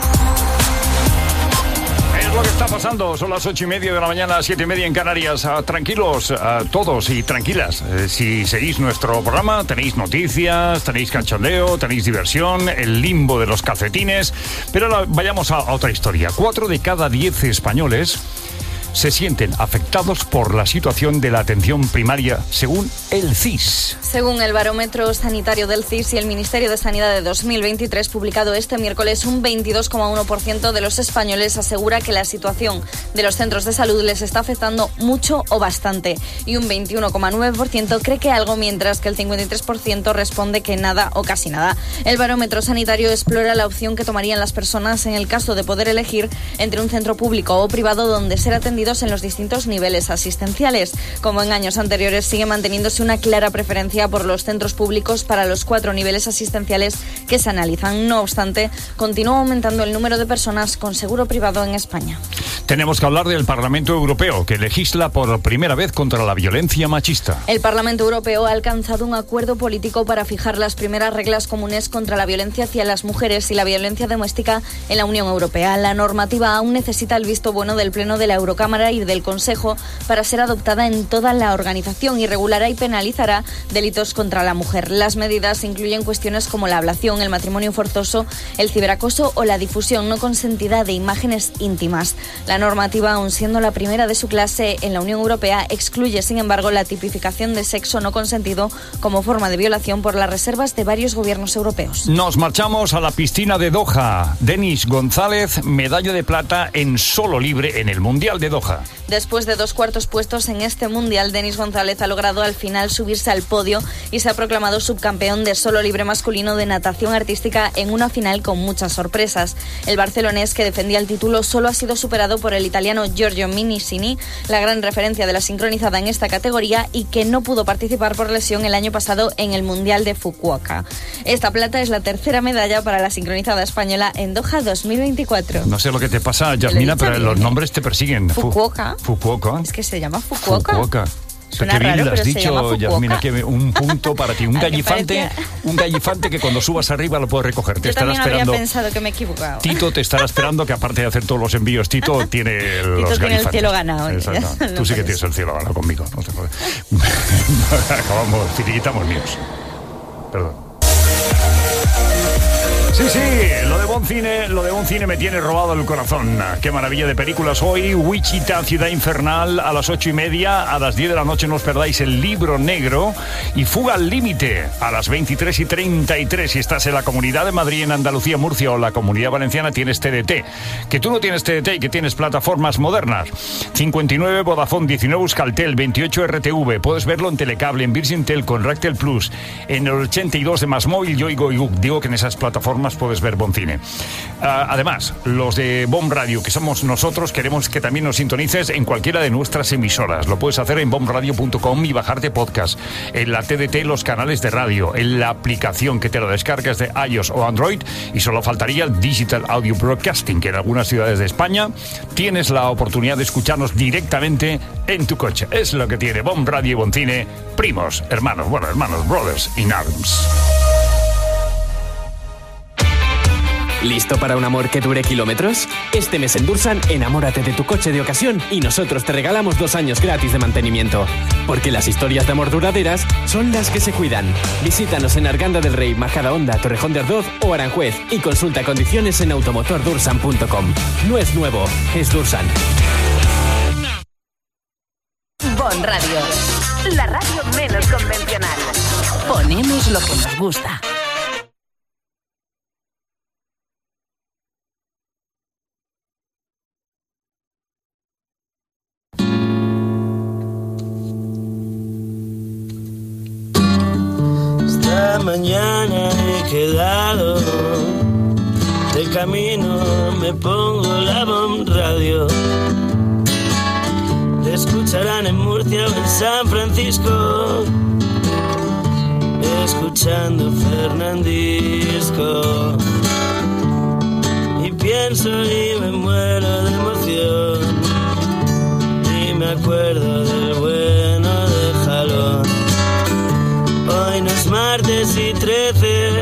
Es lo que está pasando, son las ocho y media de la mañana, siete y media en Canarias. Uh, tranquilos uh, todos y tranquilas. Uh, si seguís nuestro programa, tenéis noticias, tenéis cachondeo, tenéis diversión, el limbo de los calcetines. Pero ahora vayamos a, a otra historia. Cuatro de cada diez españoles se sienten afectados por la situación de la atención primaria, según el C I S. Según el barómetro sanitario del C I S y el Ministerio de Sanidad de dos mil veintitrés, publicado este miércoles, un veintidós coma uno por ciento de los españoles asegura que la situación de los centros de salud les está afectando mucho o bastante, y un veintiuno coma nueve por ciento cree que algo, mientras que el cincuenta y tres por ciento responde que nada o casi nada. El barómetro sanitario explora la opción que tomarían las personas en el caso de poder elegir entre un centro público o privado donde ser atendidos en los distintos niveles asistenciales. Como en años anteriores, sigue manteniéndose una clara preferencia por los centros públicos para los cuatro niveles asistenciales que se analizan. No obstante, continúa aumentando el número de personas con seguro privado en España. Tenemos que hablar del Parlamento Europeo, que legisla por primera vez contra la violencia machista. El Parlamento Europeo ha alcanzado un acuerdo político para fijar las primeras reglas comunes contra la violencia hacia las mujeres y la violencia doméstica en la Unión Europea. La normativa aún necesita el visto bueno del Pleno de la Eurocámara y del Consejo para ser adoptada en toda la organización, y regulará y penalizará delitos contra la mujer. Las medidas incluyen cuestiones como la ablación, el matrimonio forzoso, el ciberacoso o la difusión no consentida de imágenes íntimas. La normativa, aun siendo la primera de su clase en la Unión Europea, excluye, sin embargo, la tipificación de sexo no consentido como forma de violación por las reservas de varios gobiernos europeos. Nos marchamos a la piscina de Doha. Denis González, medalla de plata en solo libre en el Mundial de Doha. Después de dos cuartos puestos en este Mundial, Denis González ha logrado al final subirse al podio y se ha proclamado subcampeón de solo libre masculino de natación artística en una final con muchas sorpresas. El barcelonés, que defendía el título, solo ha sido superado por el italiano Giorgio Minicini, la gran referencia de la sincronizada en esta categoría y que no pudo participar por lesión el año pasado en el Mundial de Fukuoka. Esta plata es la tercera medalla para la sincronizada española en Doha dos mil veinticuatro. No sé lo que te pasa, Yasmina, pero bien, los nombres te persiguen. Fukuoka. Fukuoka. Es que se llama Fukuoka. Fukuoka. Suena Qué bien raro, lo has pero se llama dicho, Fukuoka. Yasmina, que un punto para ti, un A mí me gallifante, parecía- un gallifante que cuando subas arriba lo puedes recoger. Te Yo estará también esperando. habría pensado que me he equivocado. Tito te estará esperando, que aparte de hacer todos los envíos, Tito tiene los tiene el gallifantes. cielo ganado. Exacto. No Tú sí que puedes. tienes el cielo ganado conmigo. No te jodes. Acabamos, finiquitamos míos. Perdón. Sí, sí, lo de Bon Cine, lo de Bon Cine me tiene robado el corazón. Qué maravilla de películas hoy. Wichita, Ciudad Infernal, a las ocho y media. A las diez de la noche no os perdáis El Libro Negro. Y Fuga al Límite, a las veintitrés y treinta y tres. Si estás en la Comunidad de Madrid, en Andalucía, Murcia o la Comunidad Valenciana, tienes T D T. Que tú no tienes T D T y que tienes plataformas modernas. cincuenta y nueve Vodafone, diecinueve Euskaltel, veintiocho R T V. Puedes verlo en Telecable, en Virgin Tel, con Ractel Plus, en el ochenta y dos de Más Móvil, Yoigo y Gug. Digo que en esas plataformas puedes ver Bon Cine. Uh, además, los de Bomb Radio, que somos nosotros, queremos que también nos sintonices en cualquiera de nuestras emisoras. Lo puedes hacer en bomb radio punto com y bajarte podcast. En la T D T, los canales de radio. En la aplicación que te lo descargas de iOS o Android. Y solo faltaría el Digital Audio Broadcasting, que en algunas ciudades de España tienes la oportunidad de escucharnos directamente en tu coche. Es lo que tiene Bomb Radio y Bon Cine. Primos, hermanos, bueno, hermanos, brothers in arms. ¿Listo para un amor que dure kilómetros? Este mes en Dursan, enamórate de tu coche de ocasión y nosotros te regalamos dos años gratis de mantenimiento. Porque las historias de amor duraderas son las que se cuidan. Visítanos en Arganda del Rey, Majadahonda, Torrejón de Ardoz o Aranjuez y consulta condiciones en automotor dursan punto com. No es nuevo, es Dursan. Bon Radio, la radio menos convencional. Ponemos lo que nos gusta. Esta mañana he quedado, de camino me pongo la Bomb Radio. Te escucharán en Murcia o en San Francisco, escuchando Fernandisco. pienso y me muero de emoción. Y me acuerdo del bueno de jalón. Hoy no es martes y trece.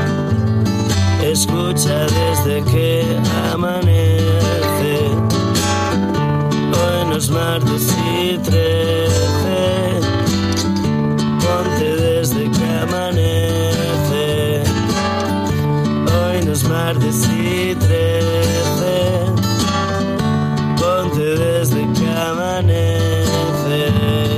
Escucha desde que amanece. Hoy no es martes y trece. Ponte desde que amanece. Hoy no es martes y trece. Ponte desde que amanece.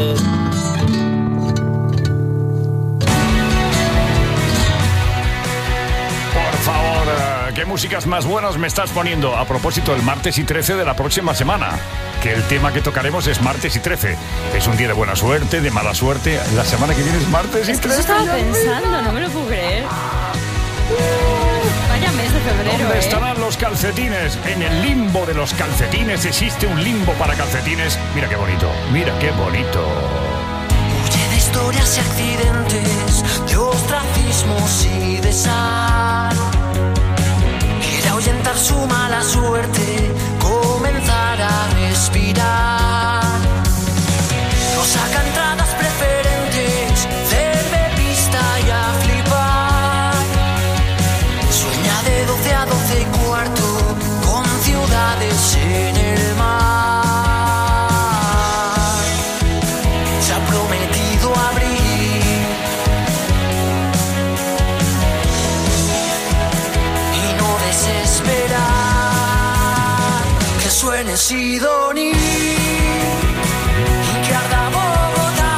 Por favor, ¿qué músicas más buenas me estás poniendo? A propósito, el martes y trece de la próxima semana, que el tema que tocaremos es martes y trece. Es un día de buena suerte, de mala suerte. La semana que viene es martes y Es que trece. eso estaba pensando, no me lo puedo creer. Vaya mes de febrero, ¿Dónde ¿eh? estarán los calcetines? En el limbo de los calcetines. ¿Existe un limbo para calcetines? Mira qué bonito, mira qué bonito. Huye de historias y accidentes, de ostracismos y de sal. Quiere ahuyentar su mala suerte, comenzar a respirar. No saca entradas preferentes, cervecista y a flipar. Sueña de doce a doce y cuarto, con ciudades en el mar. Se ha prometido abrir y no desesperar. Que suene Sidoní y que arda Bogotá.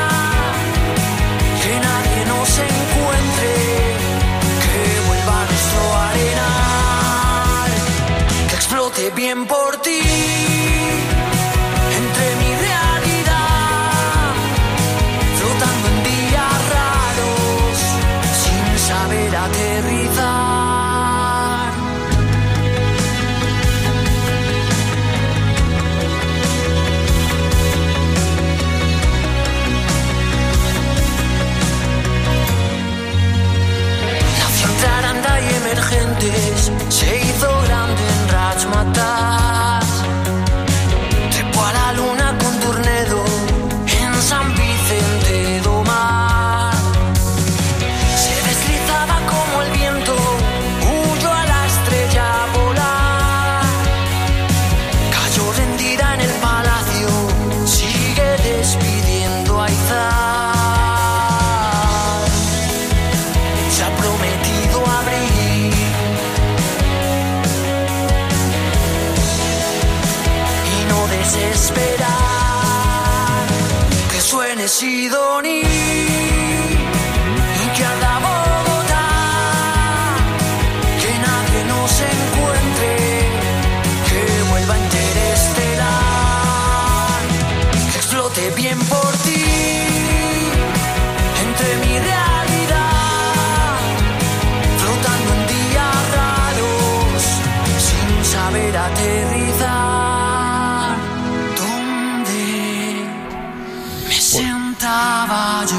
Que nadie nos encuentre, que vuelva nuestro arenal. Que explote bien por ti, entre mi realidad, flotando en días raros, sin saber aterrizar. Nació entre Aranda y Emergentes, se hizo grande en Rajmatas. Trepó a la luna con Turnedo en San Vicente do Mar. Se deslizaba como el viento, huyó a la estrella polar. Cayó rendida en el palacio, sigue despidiendo a Izar. Se ha prometido abrir y no desesperar. Que suene Sidoní y que arda Bogotá. Que nadie nos encuentre, que vuelva interestelar. Que explote bien por ti, entre mi realidad, flotando en días raros, sin saber aterrizar. ¿Dónde me sentaba yo?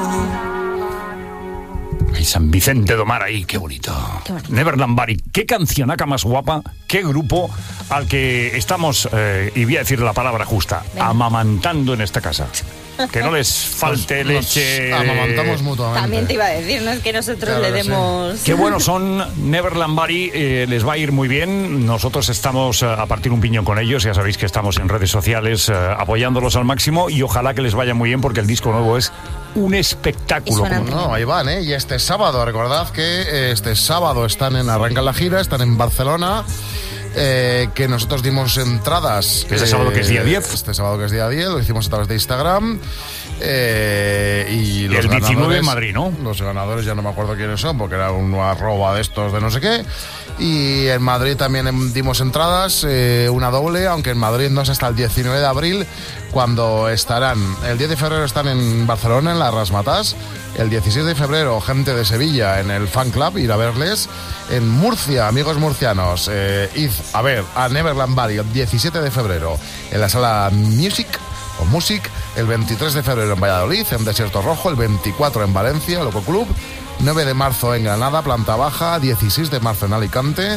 Y San Vicente do Mar ahí, qué bonito. Qué bonito. Neverland Bari, qué cancionaca más guapa, qué grupo al que estamos, eh, y voy a decir la palabra justa, Venga. amamantando en esta casa. Que no les falte Nos- nos leche. amamantamos mutuamente. También te iba a decir, no es que nosotros Claro le que sí. demos... Qué buenos son Neverland Bari, eh, les va a ir muy bien. Nosotros estamos eh, a partir un piñón con ellos, ya sabéis que estamos en redes sociales eh, apoyándolos al máximo y ojalá que les vaya muy bien porque el disco nuevo es un espectáculo. Y suenan Como- No, ahí van, ¿eh? Y este sábado, recordad que eh, este sábado están en arrancan la gira, están en Barcelona. Eh, que nosotros dimos entradas. Este sábado que es día diez. Este sábado que es día diez, lo hicimos a través de Instagram. Eh, y los el diecinueve ganadores- en Madrid, ¿no? Los ganadores ya no me acuerdo quiénes son, porque era un arroba de estos de no sé qué. Y en Madrid también em- dimos entradas, eh, una doble, aunque en Madrid no es hasta el diecinueve de abril, cuando estarán. El diez de febrero están en Barcelona, en la Rasmatas. El diecisiete de febrero, gente de Sevilla en el Fan Club, ir a verles. En Murcia, amigos murcianos, eh, id a ver a Neverland Bari el diecisiete de febrero en la sala Music o Music. El veintitrés de febrero en Valladolid, en Desierto Rojo. El veinticuatro en Valencia, Loco Club. nueve de marzo en Granada, planta baja. dieciséis de marzo en Alicante.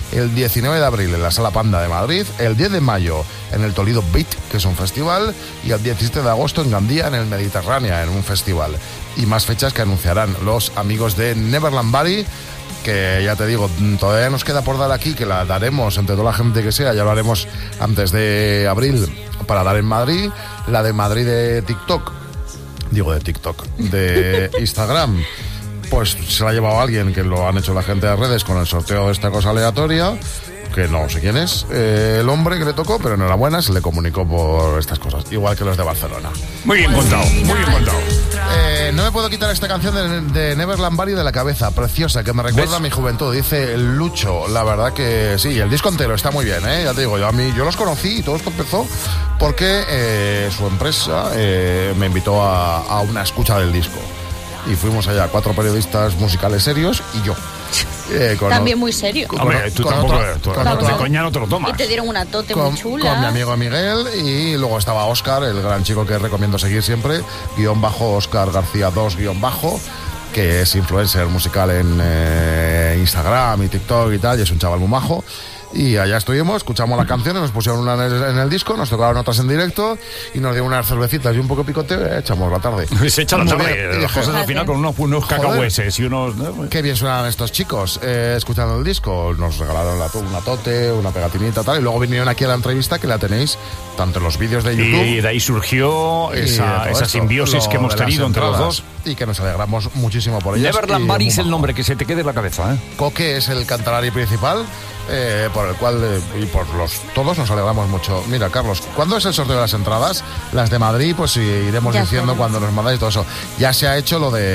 el diecinueve de abril en la Sala Panda de Madrid, el diez de mayo en el Toledo Beat, que es un festival, y el diecisiete de agosto en Gandía, en el Mediterránea, en un festival. Y más fechas que anunciarán los amigos de Neverland Bari, que ya te digo, todavía nos queda por dar aquí, que la daremos entre toda la gente que sea, ya lo haremos antes de abril para dar en Madrid, la de Madrid de TikTok, digo de TikTok, de Instagram, pues se la ha llevado alguien, que lo han hecho la gente de redes con el sorteo de esta cosa aleatoria, que no sé quién es eh, el hombre que le tocó, pero enhorabuena, se le comunicó por estas cosas, igual que los de Barcelona. Muy bien contado, muy bien contado. Eh, no me puedo quitar esta canción de, de Neverland Bari de la cabeza, preciosa, que me recuerda ¿Ves? a mi juventud, dice Lucho. La verdad que sí, el disco entero está muy bien, ¿eh? Ya te digo, yo a mí yo los conocí y todo esto empezó porque eh, su empresa eh, me invitó a, a una escucha del disco. Y fuimos allá, cuatro periodistas musicales serios y yo. Eh, con También muy serio. Con, Hombre, tú tampoco, otro, tú, con otro, de coña no te lo tomas. Y te dieron una tote con, muy chula. Con mi amigo Miguel, y luego estaba Óscar, el gran chico que recomiendo seguir siempre, guión bajo Óscar García dos, guión bajo, que es influencer musical en eh, Instagram y TikTok y tal, y es un chaval muy majo. Y allá estuvimos, escuchamos las canciones, nos pusieron una en el, en el disco, nos tocaron otras en directo y nos dieron unas cervecitas y un poco picoteo, eh, echamos la tarde. Se echa la tarde, las cosas al final con unos, unos cacahueses y unos... ¿no? Qué bien suenan estos chicos, eh, escuchando el disco, nos regalaron la, una tote, una pegatinita tal, y luego vinieron aquí a la entrevista que la tenéis tanto en los vídeos de YouTube. Y de ahí surgió esa, esa simbiosis que hemos tenido entre los dos. Y que nos alegramos muchísimo por ellas. Neverland Bari es el nombre, que se te quede en la cabeza, ¿eh? Coque es el cantarari principal, eh, por el cual, eh, y por los todos nos alegramos mucho. Mira, Carlos, ¿cuándo es el sorteo de las entradas? Las de Madrid, pues sí, iremos ya diciendo cuando nos mandáis todo eso. Ya se ha hecho lo de,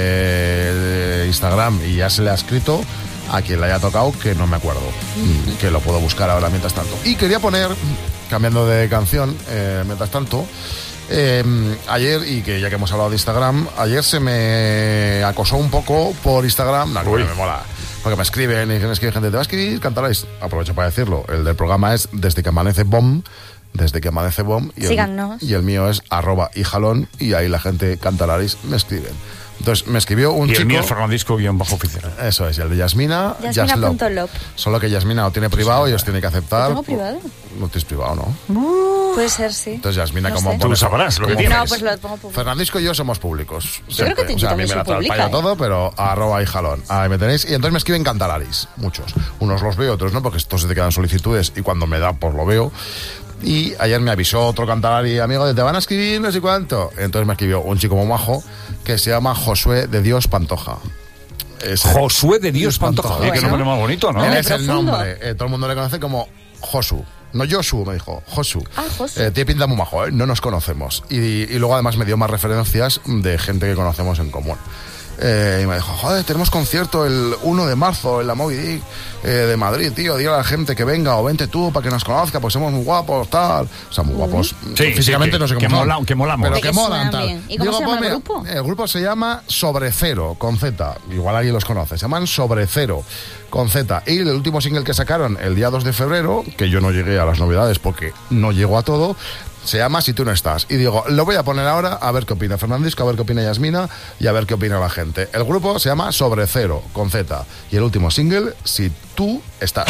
de Instagram y ya se le ha escrito a quien le haya tocado, que no me acuerdo, mm. que lo puedo buscar ahora mientras tanto. Y quería poner, cambiando de canción, eh, mientras tanto, Eh, ayer, y que ya que hemos hablado de Instagram, ayer se me acosó un poco por Instagram, no, que me mola, porque me escriben y me escribe gente, ¿te va a escribir? Cantaréis. Aprovecho para decirlo, el del programa es Desde que amanece Bom, Desde que amanece Bom, y el, y el mío es arroba y jalón, y ahí la gente Cantalaris me escriben. Entonces me escribió un y chico. Y el mío es Fernandisco guión bajo oficial. Eso es, y el de Yasmina. Yasmina punto lop. Solo que Yasmina lo tiene privado y os tiene que aceptar. ¿Lo tengo privado? No tienes privado, ¿no? Uh, Puede ser, sí. Entonces Yasmina, no como sé. Tú lo sabrás lo que tienes. No, pues lo pongo público. Fernandisco y yo somos públicos. Yo creo que te, o sea, a mí me la publica, ¿eh? todo, pero arroba y jalón. Ahí me tenéis. Y entonces me escriben Cantalaris, muchos. Unos los veo, otros no, porque estos se te quedan solicitudes y cuando me da, pues lo veo. Y ayer me avisó otro Cantalari amigo de te van a escribir no sé cuánto. Entonces me escribió un chico muy majo que se llama Josué de Dios Pantoja. Ese, Josué de Dios Pantoja. Oye, qué nombre más bonito, ¿no? Él es el nombre. Eh, todo el mundo le conoce como Josu. No Josu, me dijo, Josu. Ah, Josu. Eh, tiene pinta muy majo, ¿eh? No nos conocemos. Y, y luego además me dio más referencias de gente que conocemos en común. Eh, y me dijo, joder, tenemos concierto el uno de marzo en la Moby Dick eh, de Madrid, tío, dile a la gente que venga o vente tú para que nos conozca, pues somos muy guapos, tal. O sea, muy guapos. Sí, físicamente sí, que, no sé cómo que, son, mola, que molamos. pero que, que molan, tal. Bien. ¿Y cómo Digo, se llama pues, el grupo? Mira, el grupo se llama Sobre Cero, con Z. Igual alguien los conoce. Se llaman Sobre Cero, con Z. Y el último single que sacaron el día dos de febrero, que yo no llegué a las novedades porque no llego a todo, se llama Si tú no estás. Y digo, lo voy a poner ahora a ver qué opina Fernandisco, a ver qué opina Yasmina y a ver qué opina la gente. El grupo se llama Sobre Cero, con Z. Y el último single, Si tú estás.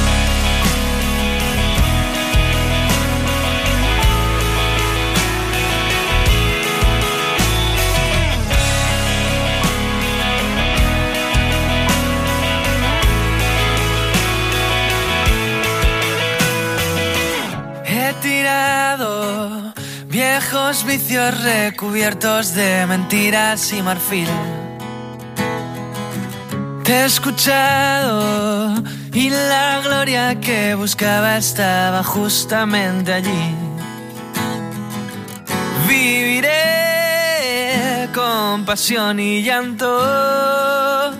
Viejos vicios recubiertos de mentiras y marfil. Te he escuchado y la gloria que buscaba estaba justamente allí. Viviré con pasión y llanto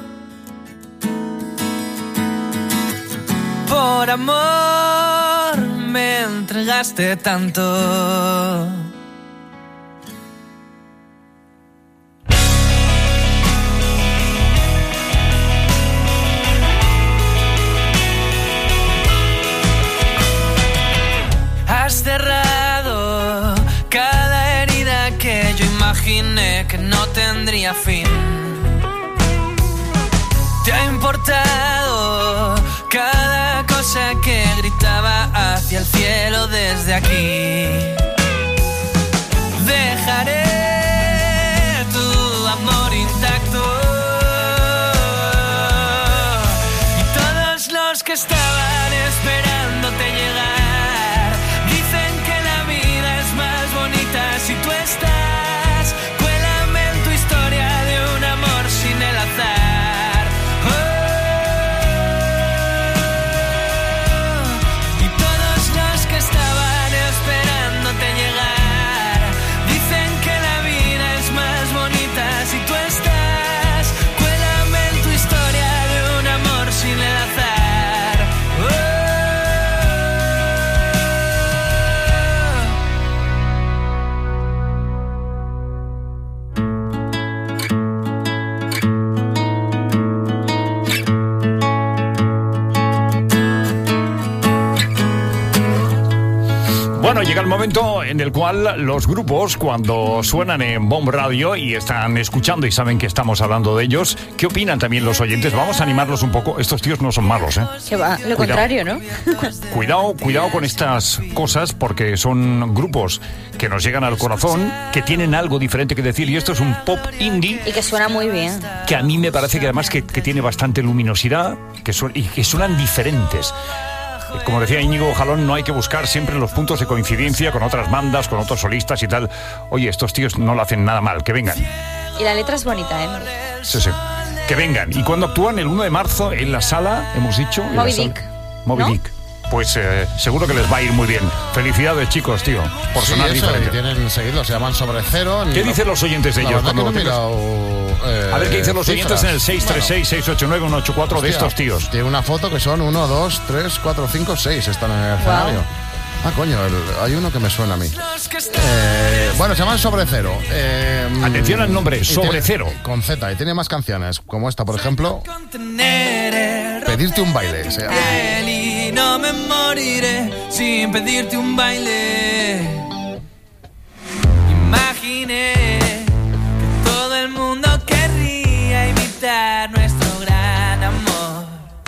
por amor me entregaste tanto. Has cerrado cada herida que yo imaginé que no tendría fin. Te ha importado cada cosa hacia el cielo desde aquí. Dejaré tu amor intacto y todos los que estaban esperándote llegar dicen que la vida es más bonita si tú estás. Cuélame en tu historia de un amor sin el azar. Oh, y todos los que estaban esperándote llegar dicen que la vida es más bonita si tú estás. Cuélame en tu historia de un amor sin el azar. Oh. Bueno, llega el momento en el cual los grupos, cuando suenan en Bomb Radio y están escuchando y saben que estamos hablando de ellos, ¿qué opinan también los oyentes? Vamos a animarlos un poco. Estos tíos no son malos, ¿eh? Que va, lo Cuidado. contrario, ¿no? Cuidado, cuidado con estas cosas, porque son grupos que nos llegan al corazón, que tienen algo diferente que decir, y esto es un pop indie Y que suena muy bien. que a mí me parece que además que, que tiene bastante luminosidad que su- y que suenan diferentes. Como decía Íñigo Jalón, no hay que buscar siempre los puntos de coincidencia con otras bandas, con otros solistas y tal. Oye, estos tíos no lo hacen nada mal, que vengan. Y la letra es bonita, ¿eh? Sí, sí. Que vengan. Y cuando actúan el uno de marzo en la sala, hemos dicho... en la Moby sala- Dick. Moby ¿No? Dick. Pues eh, seguro que les va a ir muy bien. Felicidades, chicos, tío, por Sí, sonar eso, diferente. y tienen seguido, se llaman Sobre Cero. ¿Qué dicen los oyentes de La ellos? verdad que cuando no he lo tengas? mirado, eh, A ver qué dicen los oyentes cifras. en el seis tres seis, seis ocho nueve, uno ocho cuatro de Hostia, estos tíos. Tiene una foto que son uno, dos, tres, cuatro, cinco, seis están en el escenario. Ah, coño, el- hay uno que me suena a mí. Eh, bueno, se llaman Sobre Cero. Eh, Atención al nombre, y Sobre tiene- Cero. Con Z, y tiene más canciones, como esta, por ejemplo, Pedirte un baile. Se llama. Y no me moriré sin pedirte un baile. Imaginé que todo el mundo querría imitar nuestro gran amor.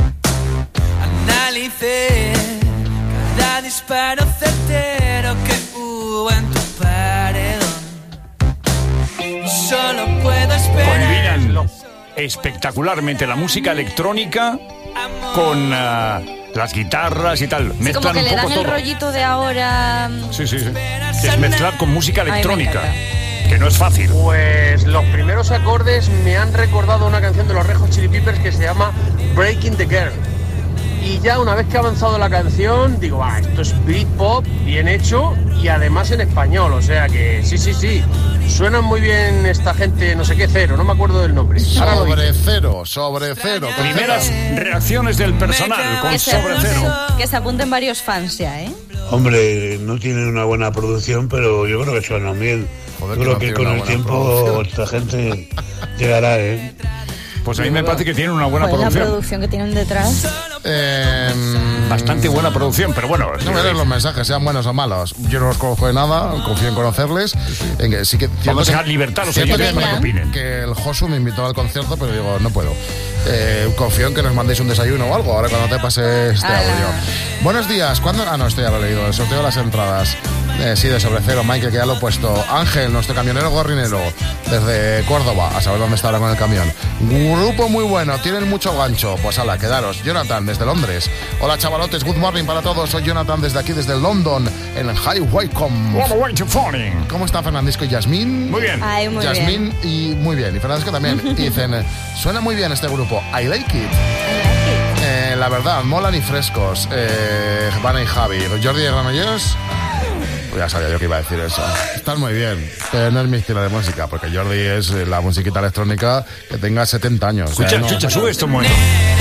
Analicé cada disparo certero que hubo en tu paredón. Y solo puedo esperar. Combinan espectacucularmente la música electrónica con ah, las guitarras y tal. Sí, Mezclan como que un le poco dan el todo. rollito de ahora. Sí, sí, sí. Que es mezclar con música Ay, me electrónica, encanta. que no es fácil. Pues los primeros acordes me han recordado una canción de los Red Hot Chili Peppers que se llama Breaking the Girl. Y ya una vez que ha avanzado la canción, digo, ah, esto es Britpop bien hecho y además en español. O sea que sí, sí, sí. Suenan muy bien esta gente, no sé qué cero, no me acuerdo del nombre. Ahora lo Sobre digo. Cero, Sobre Cero. con Primeras Z. reacciones del personal con Que se, Sobre Cero. que se apunten varios fans ya, ¿eh? Hombre, no tienen una buena producción, pero yo creo que suenan bien. Joder, Yo que creo no que tiene con una el buena tiempo producción. esta gente llegará, ¿eh? Pues a mí me parece que tienen una buena Joder, la producción. producción que tienen detrás. Eh, Bastante buena producción, pero bueno. No me den los mensajes, sean buenos o malos. Yo no los conozco de nada, confío en conocerles. En que sí que, Vamos a cierto dejar libertad a los cierto oyentes que- para que opinen. Que el Josu me invitó al concierto, pero digo, no puedo. Eh, confío en que nos mandéis un desayuno o algo, ahora cuando te pase este Ala. audio. Buenos días, ¿cuándo? Ah, no, esto ya lo he leído. El sorteo de las entradas. Eh, sí, de Sobre Cero, Michael, que ya lo he puesto. Ángel, nuestro camionero gorrinero, desde Córdoba, a saber dónde está ahora con el camión. Grupo muy bueno, tienen mucho gancho. Pues ala, quedaros. Jonathan, desde Londres. Hola, chavalotes, good morning para todos. Soy Jonathan desde aquí, desde London, en High Wycombe. All the way to Fawning. ¿Cómo está Fernandisco y Yasmín? Muy bien. Ay, muy Yasmín y muy bien. Y Fernandisco también. Y dicen, eh, suena muy bien este grupo. I like it. Eh, la verdad, molan y frescos. Eh, Vane y Javi. Jordi de Granollers. Pues ya sabía yo que iba a decir eso. Están muy bien, pero no es mi estilo de música, porque Jordi es eh, la musiquita electrónica que tenga setenta años. Escucha, O sea, no- escucha, sube esto un momento.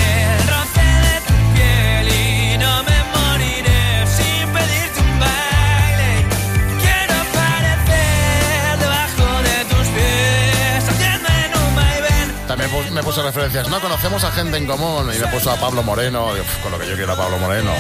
Y no me moriré sin pedirte un baile. Quiero aparecer debajo de tus pies, haciendo en un vaivén. También pues, me puso referencias. No, conocemos a gente en común. Y me puso a Pablo Moreno, uf, con lo que yo quiero a Pablo Moreno.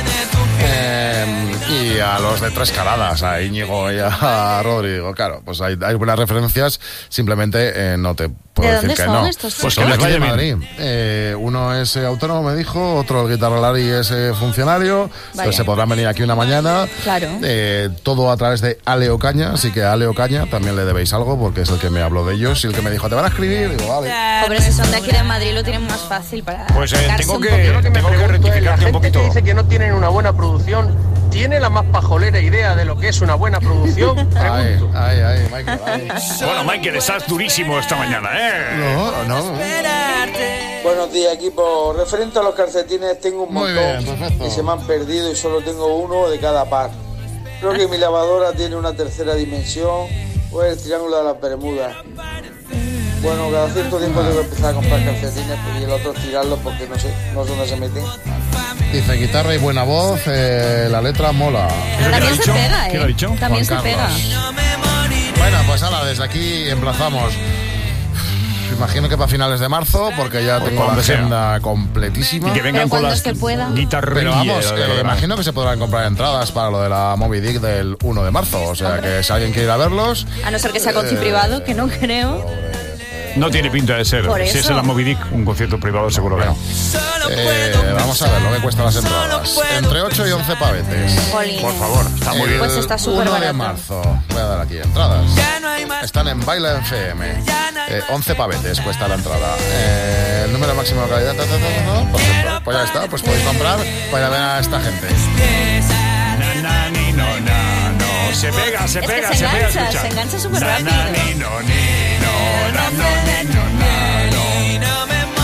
Eh, y a los de Tres Caladas, a Íñigo y a Rodrigo. Claro, pues hay, hay buenas referencias. Simplemente eh, no te puedo ¿De decir dónde que son no. estos Pues chicos? son de aquí de Madrid. Eh, uno es eh, autónomo, me dijo. Otro, el guitarralari, es eh, funcionario. Pues se podrán venir aquí una mañana. Claro. Eh, todo a través de Ale Ocaña. Así que a Ale Ocaña también le debéis algo, porque es el que me habló de ellos y el que me dijo, ¿te van a escribir? Digo, vale. Pobres, si son de aquí de Madrid, lo tienen más fácil para Pues eh, sacarse tengo un que, poco. Yo lo que me tengo que pregunto es, la rectificarte un gente poquito. que dice que no tienen una buena producción, ¿tiene la más pajolera idea de lo que es una buena producción? Ay, ay, ay, Michael, ay. Bueno, Michael, estás durísimo esta mañana, ¿eh? No, no. Buenos días, equipo. Referente a los calcetines, tengo un Muy montón bien, perfecto. que se me han perdido y solo tengo uno de cada par. Creo que mi lavadora tiene una tercera dimensión o es el triángulo de las Bermudas. Bueno, cada cierto tiempo tengo que empezar a comprar calcetines y el otro tirarlos porque no sé, no sé dónde se meten. Dice, guitarra y buena voz, eh, la letra mola. También se pega, ¿eh? ¿Quién lo ha dicho? También Juan se pega. Carlos. Bueno, pues ahora desde aquí emplazamos. Imagino que para finales de marzo, porque ya Pues tengo la cuando sea. agenda completísima. Y que vengan Pero con cuando las es que pueda. guitarrillas. Pero vamos, de eh, verdad. imagino que se podrán comprar entradas para lo de la Moby Dick del uno de marzo. O sea, que si alguien quiere ir a verlos... A no ser que sea coche Eh, privado, que no creo. No tiene pinta de ser. Por Si es eso. en la Moby Dick, un concierto privado seguro que no. Eh, vamos a ver lo que cuestan las entradas. Entre ocho y once pavetes. Jolín. Por favor, está muy bien. Pues está súper uno de barato. marzo. Voy a dar aquí entradas. Están en Baila F M. Eh, once pavetes cuesta la entrada. Eh, el número máximo de calidad. Ta, ta, ta, ta, ta. Perfecto. Pues ya está. Pues podéis comprar para ver a esta gente. Na, na, ni, no, na, no. Se pega, se Es que pega, se se pega. engancha, escucha. se engancha súper Na, rápido. na, ni, no, ni, no, na, no, ni, no, na, no.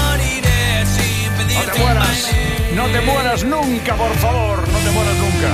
No te mueras, no te mueras nunca, por favor, no te mueras nunca.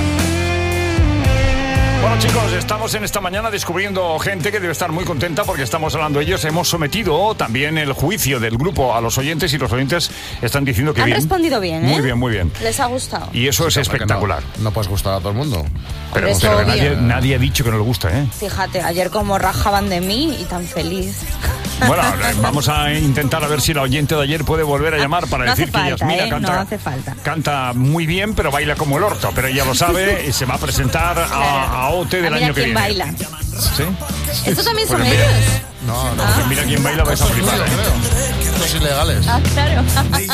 Bueno, chicos, estamos en esta mañana descubriendo gente que debe estar muy contenta porque estamos hablando de ellos. Hemos sometido también el juicio del grupo a los oyentes y los oyentes están diciendo que Han bien. respondido bien, ¿eh? Muy bien, muy bien. Les ha gustado. Y eso es Sí, porque espectacular. No, no puedes gustar a todo el mundo. Pero, Eso pero obvio. nadie, nadie ha dicho que no le gusta, ¿eh? Fíjate, ayer como rajaban de mí y tan feliz. Bueno, vamos a intentar a ver si la oyente de ayer puede volver a llamar para No hace decir que falta, Yasmina ¿eh? canta, No hace falta. canta muy bien, pero baila como el orto. Pero ella lo sabe y se va a presentar a, a O T del Ah, mira año que quién viene. baila. ¿Sí? ¿Esto también son Pues mira, ellos? No, no. Porque mira quién baila, vais a flipar, ¿eh? Los ilegales. Ah, claro.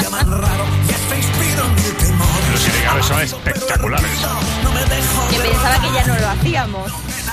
Los ilegales son espectaculares. Yo pensaba que ya no lo hacíamos.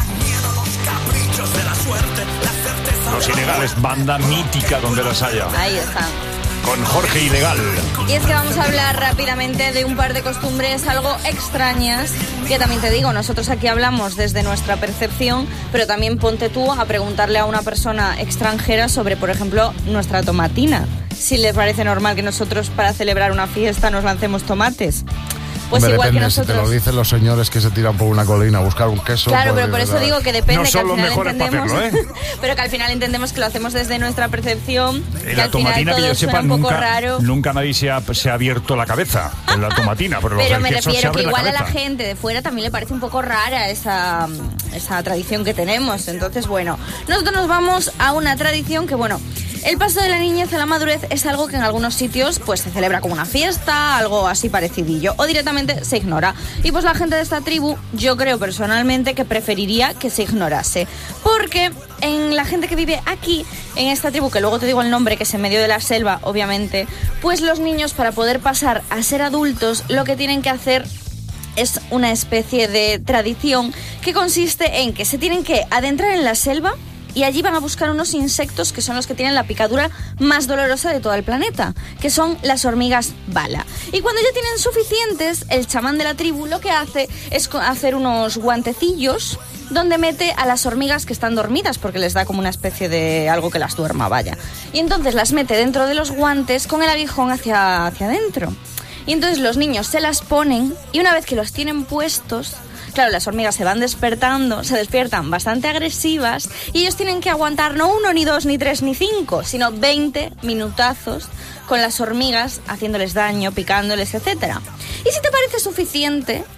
Los ilegales, banda mítica donde las haya. Ahí está. Con Jorge Ilegal. Y es que vamos a hablar rápidamente de un par de costumbres algo extrañas, que también te digo, nosotros aquí hablamos desde nuestra percepción, pero también ponte tú a preguntarle a una persona extranjera sobre, por ejemplo, nuestra tomatina. Si les parece normal que nosotros para celebrar una fiesta nos lancemos tomates. Pues Hombre, igual que depende, si te nosotros... lo dicen los señores que se tiran por una colina a buscar un queso. Claro, pues, pero por eso ¿verdad? digo que depende, No que son al los final mejores para entendemos, hacerlo, ¿eh? pero que al final entendemos que lo hacemos desde nuestra percepción, En que la al final tomatina, que todo yo suena sepa, un poco nunca, raro. nunca nadie se ha, se ha abierto la cabeza en la tomatina. Pero, los Pero del me queso se refiero que abren la igual a la cabeza. gente de fuera también le parece un poco rara esa, esa tradición que tenemos. Entonces, bueno, nosotros nos vamos a una tradición que, bueno, el paso de la niñez a la madurez es algo que en algunos sitios pues se celebra como una fiesta, algo así parecidillo, o directamente se ignora. Y pues la gente de esta tribu, yo creo personalmente que preferiría que se ignorase. Porque en la gente que vive aquí, en esta tribu, que luego te digo el nombre, que es en medio de la selva, obviamente, pues los niños para poder pasar a ser adultos, lo que tienen que hacer es una especie de tradición que consiste en que se tienen que adentrar en la selva y allí van a buscar unos insectos que son los que tienen la picadura más dolorosa de todo el planeta, que son las hormigas bala. Y cuando ya tienen suficientes, el chamán de la tribu lo que hace es hacer unos guantecillos donde mete a las hormigas que están dormidas, porque les da como una especie de algo que las duerma, vaya. Y entonces las mete dentro de los guantes con el aguijón hacia, hacia adentro. Y entonces los niños se las ponen y una vez que los tienen puestos, claro, las hormigas se van despertando, se despiertan bastante agresivas y ellos tienen que aguantar no uno, ni dos, ni tres, ni cinco, sino veinte minutazos con las hormigas haciéndoles daño, picándoles, etcétera. Y si te parece suficiente,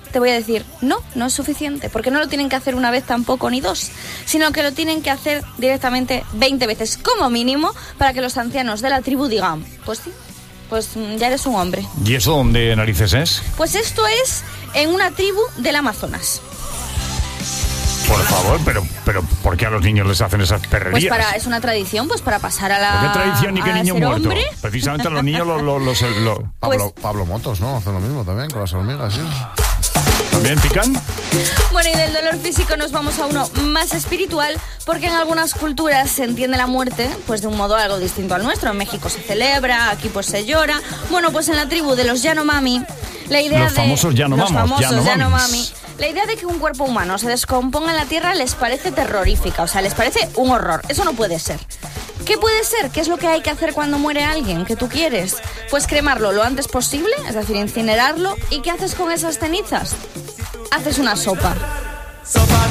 te voy a decir, no, no es suficiente, porque no lo tienen que hacer una vez tampoco ni dos, sino que lo tienen que hacer directamente veinte veces como mínimo para que los ancianos de la tribu digan, pues sí, pues ya eres un hombre. ¿Y eso dónde narices es? Pues esto es en una tribu del Amazonas. Por favor, pero, pero ¿por qué a los niños les hacen esas perrerías? Pues para, es una tradición, pues para pasar a la... ¿Qué tradición ni qué niño ser muerto? Hombre. Precisamente a los niños los... los, los, los... Pablo, Pablo Motos, ¿no? Hace lo mismo también con las hormigas, ¿sí? ¿También pican? Bueno, y del dolor físico nos vamos a uno más espiritual, porque en algunas culturas se entiende la muerte pues de un modo algo distinto al nuestro. En México se celebra, aquí pues se llora. Bueno, pues en la tribu de los Yanomami, la idea los de... Famosos Yanomamos, los famosos Yanomamis. Yanomami. La idea de que un cuerpo humano se descomponga en la tierra les parece terrorífica, o sea, les parece un horror. Eso no puede ser. ¿Qué puede ser? ¿Qué es lo que hay que hacer cuando muere alguien que tú quieres? Pues cremarlo lo antes posible, es decir, incinerarlo. ¿Y qué haces con esas cenizas? Haces una sopa. Sopa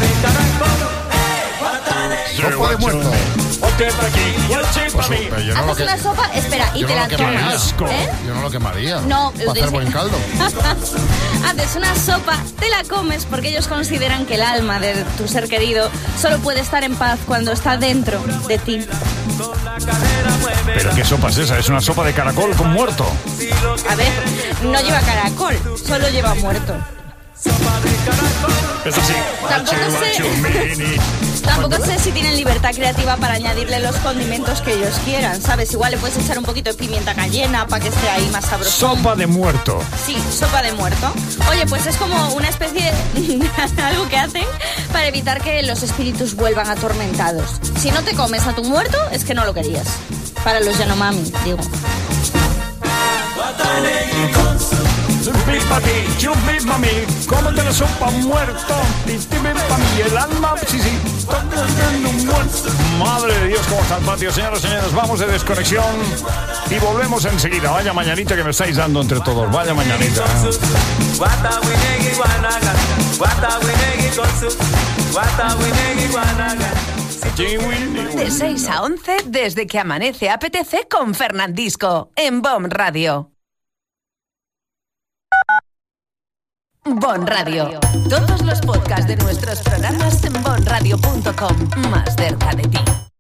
de muerto. Pues, pero yo no lo Haces que- una sopa, espera, y yo te no la lo quemaría. tomas. ¿Eh? Yo no lo quemaría. No, Para lo hacer dice- buen caldo. Haces una sopa, te la comes, porque ellos consideran que el alma de tu ser querido solo puede estar en paz cuando está dentro de ti. ¿Pero qué sopa es esa? ¿Es una sopa de caracol con muerto? A ver, no lleva caracol, solo lleva muerto. Eso sí. Tampoco sé, tampoco sé si tienen libertad creativa para añadirle los condimentos que ellos quieran, ¿sabes? Igual le puedes echar un poquito de pimienta cayena para que esté ahí más sabroso. Sopa de muerto. Sí, sopa de muerto. Oye, pues es como una especie de algo que hacen para evitar que los espíritus vuelvan atormentados. Si no te comes a tu muerto, es que no lo querías. Para los Yanomami, digo. Mami, cómete la sopa muerto. El alma, sí, sí. Madre de Dios, cómo está el patio. Señoras y señores, vamos de desconexión y volvemos enseguida. Vaya mañanita que me estáis dando entre todos. Vaya mañanita. De seis a once, desde que amanece apetece con Fernandisco, en Bon Radio. Bon Radio. Todos los podcasts de nuestros programas en bon radio punto com. Más cerca de ti.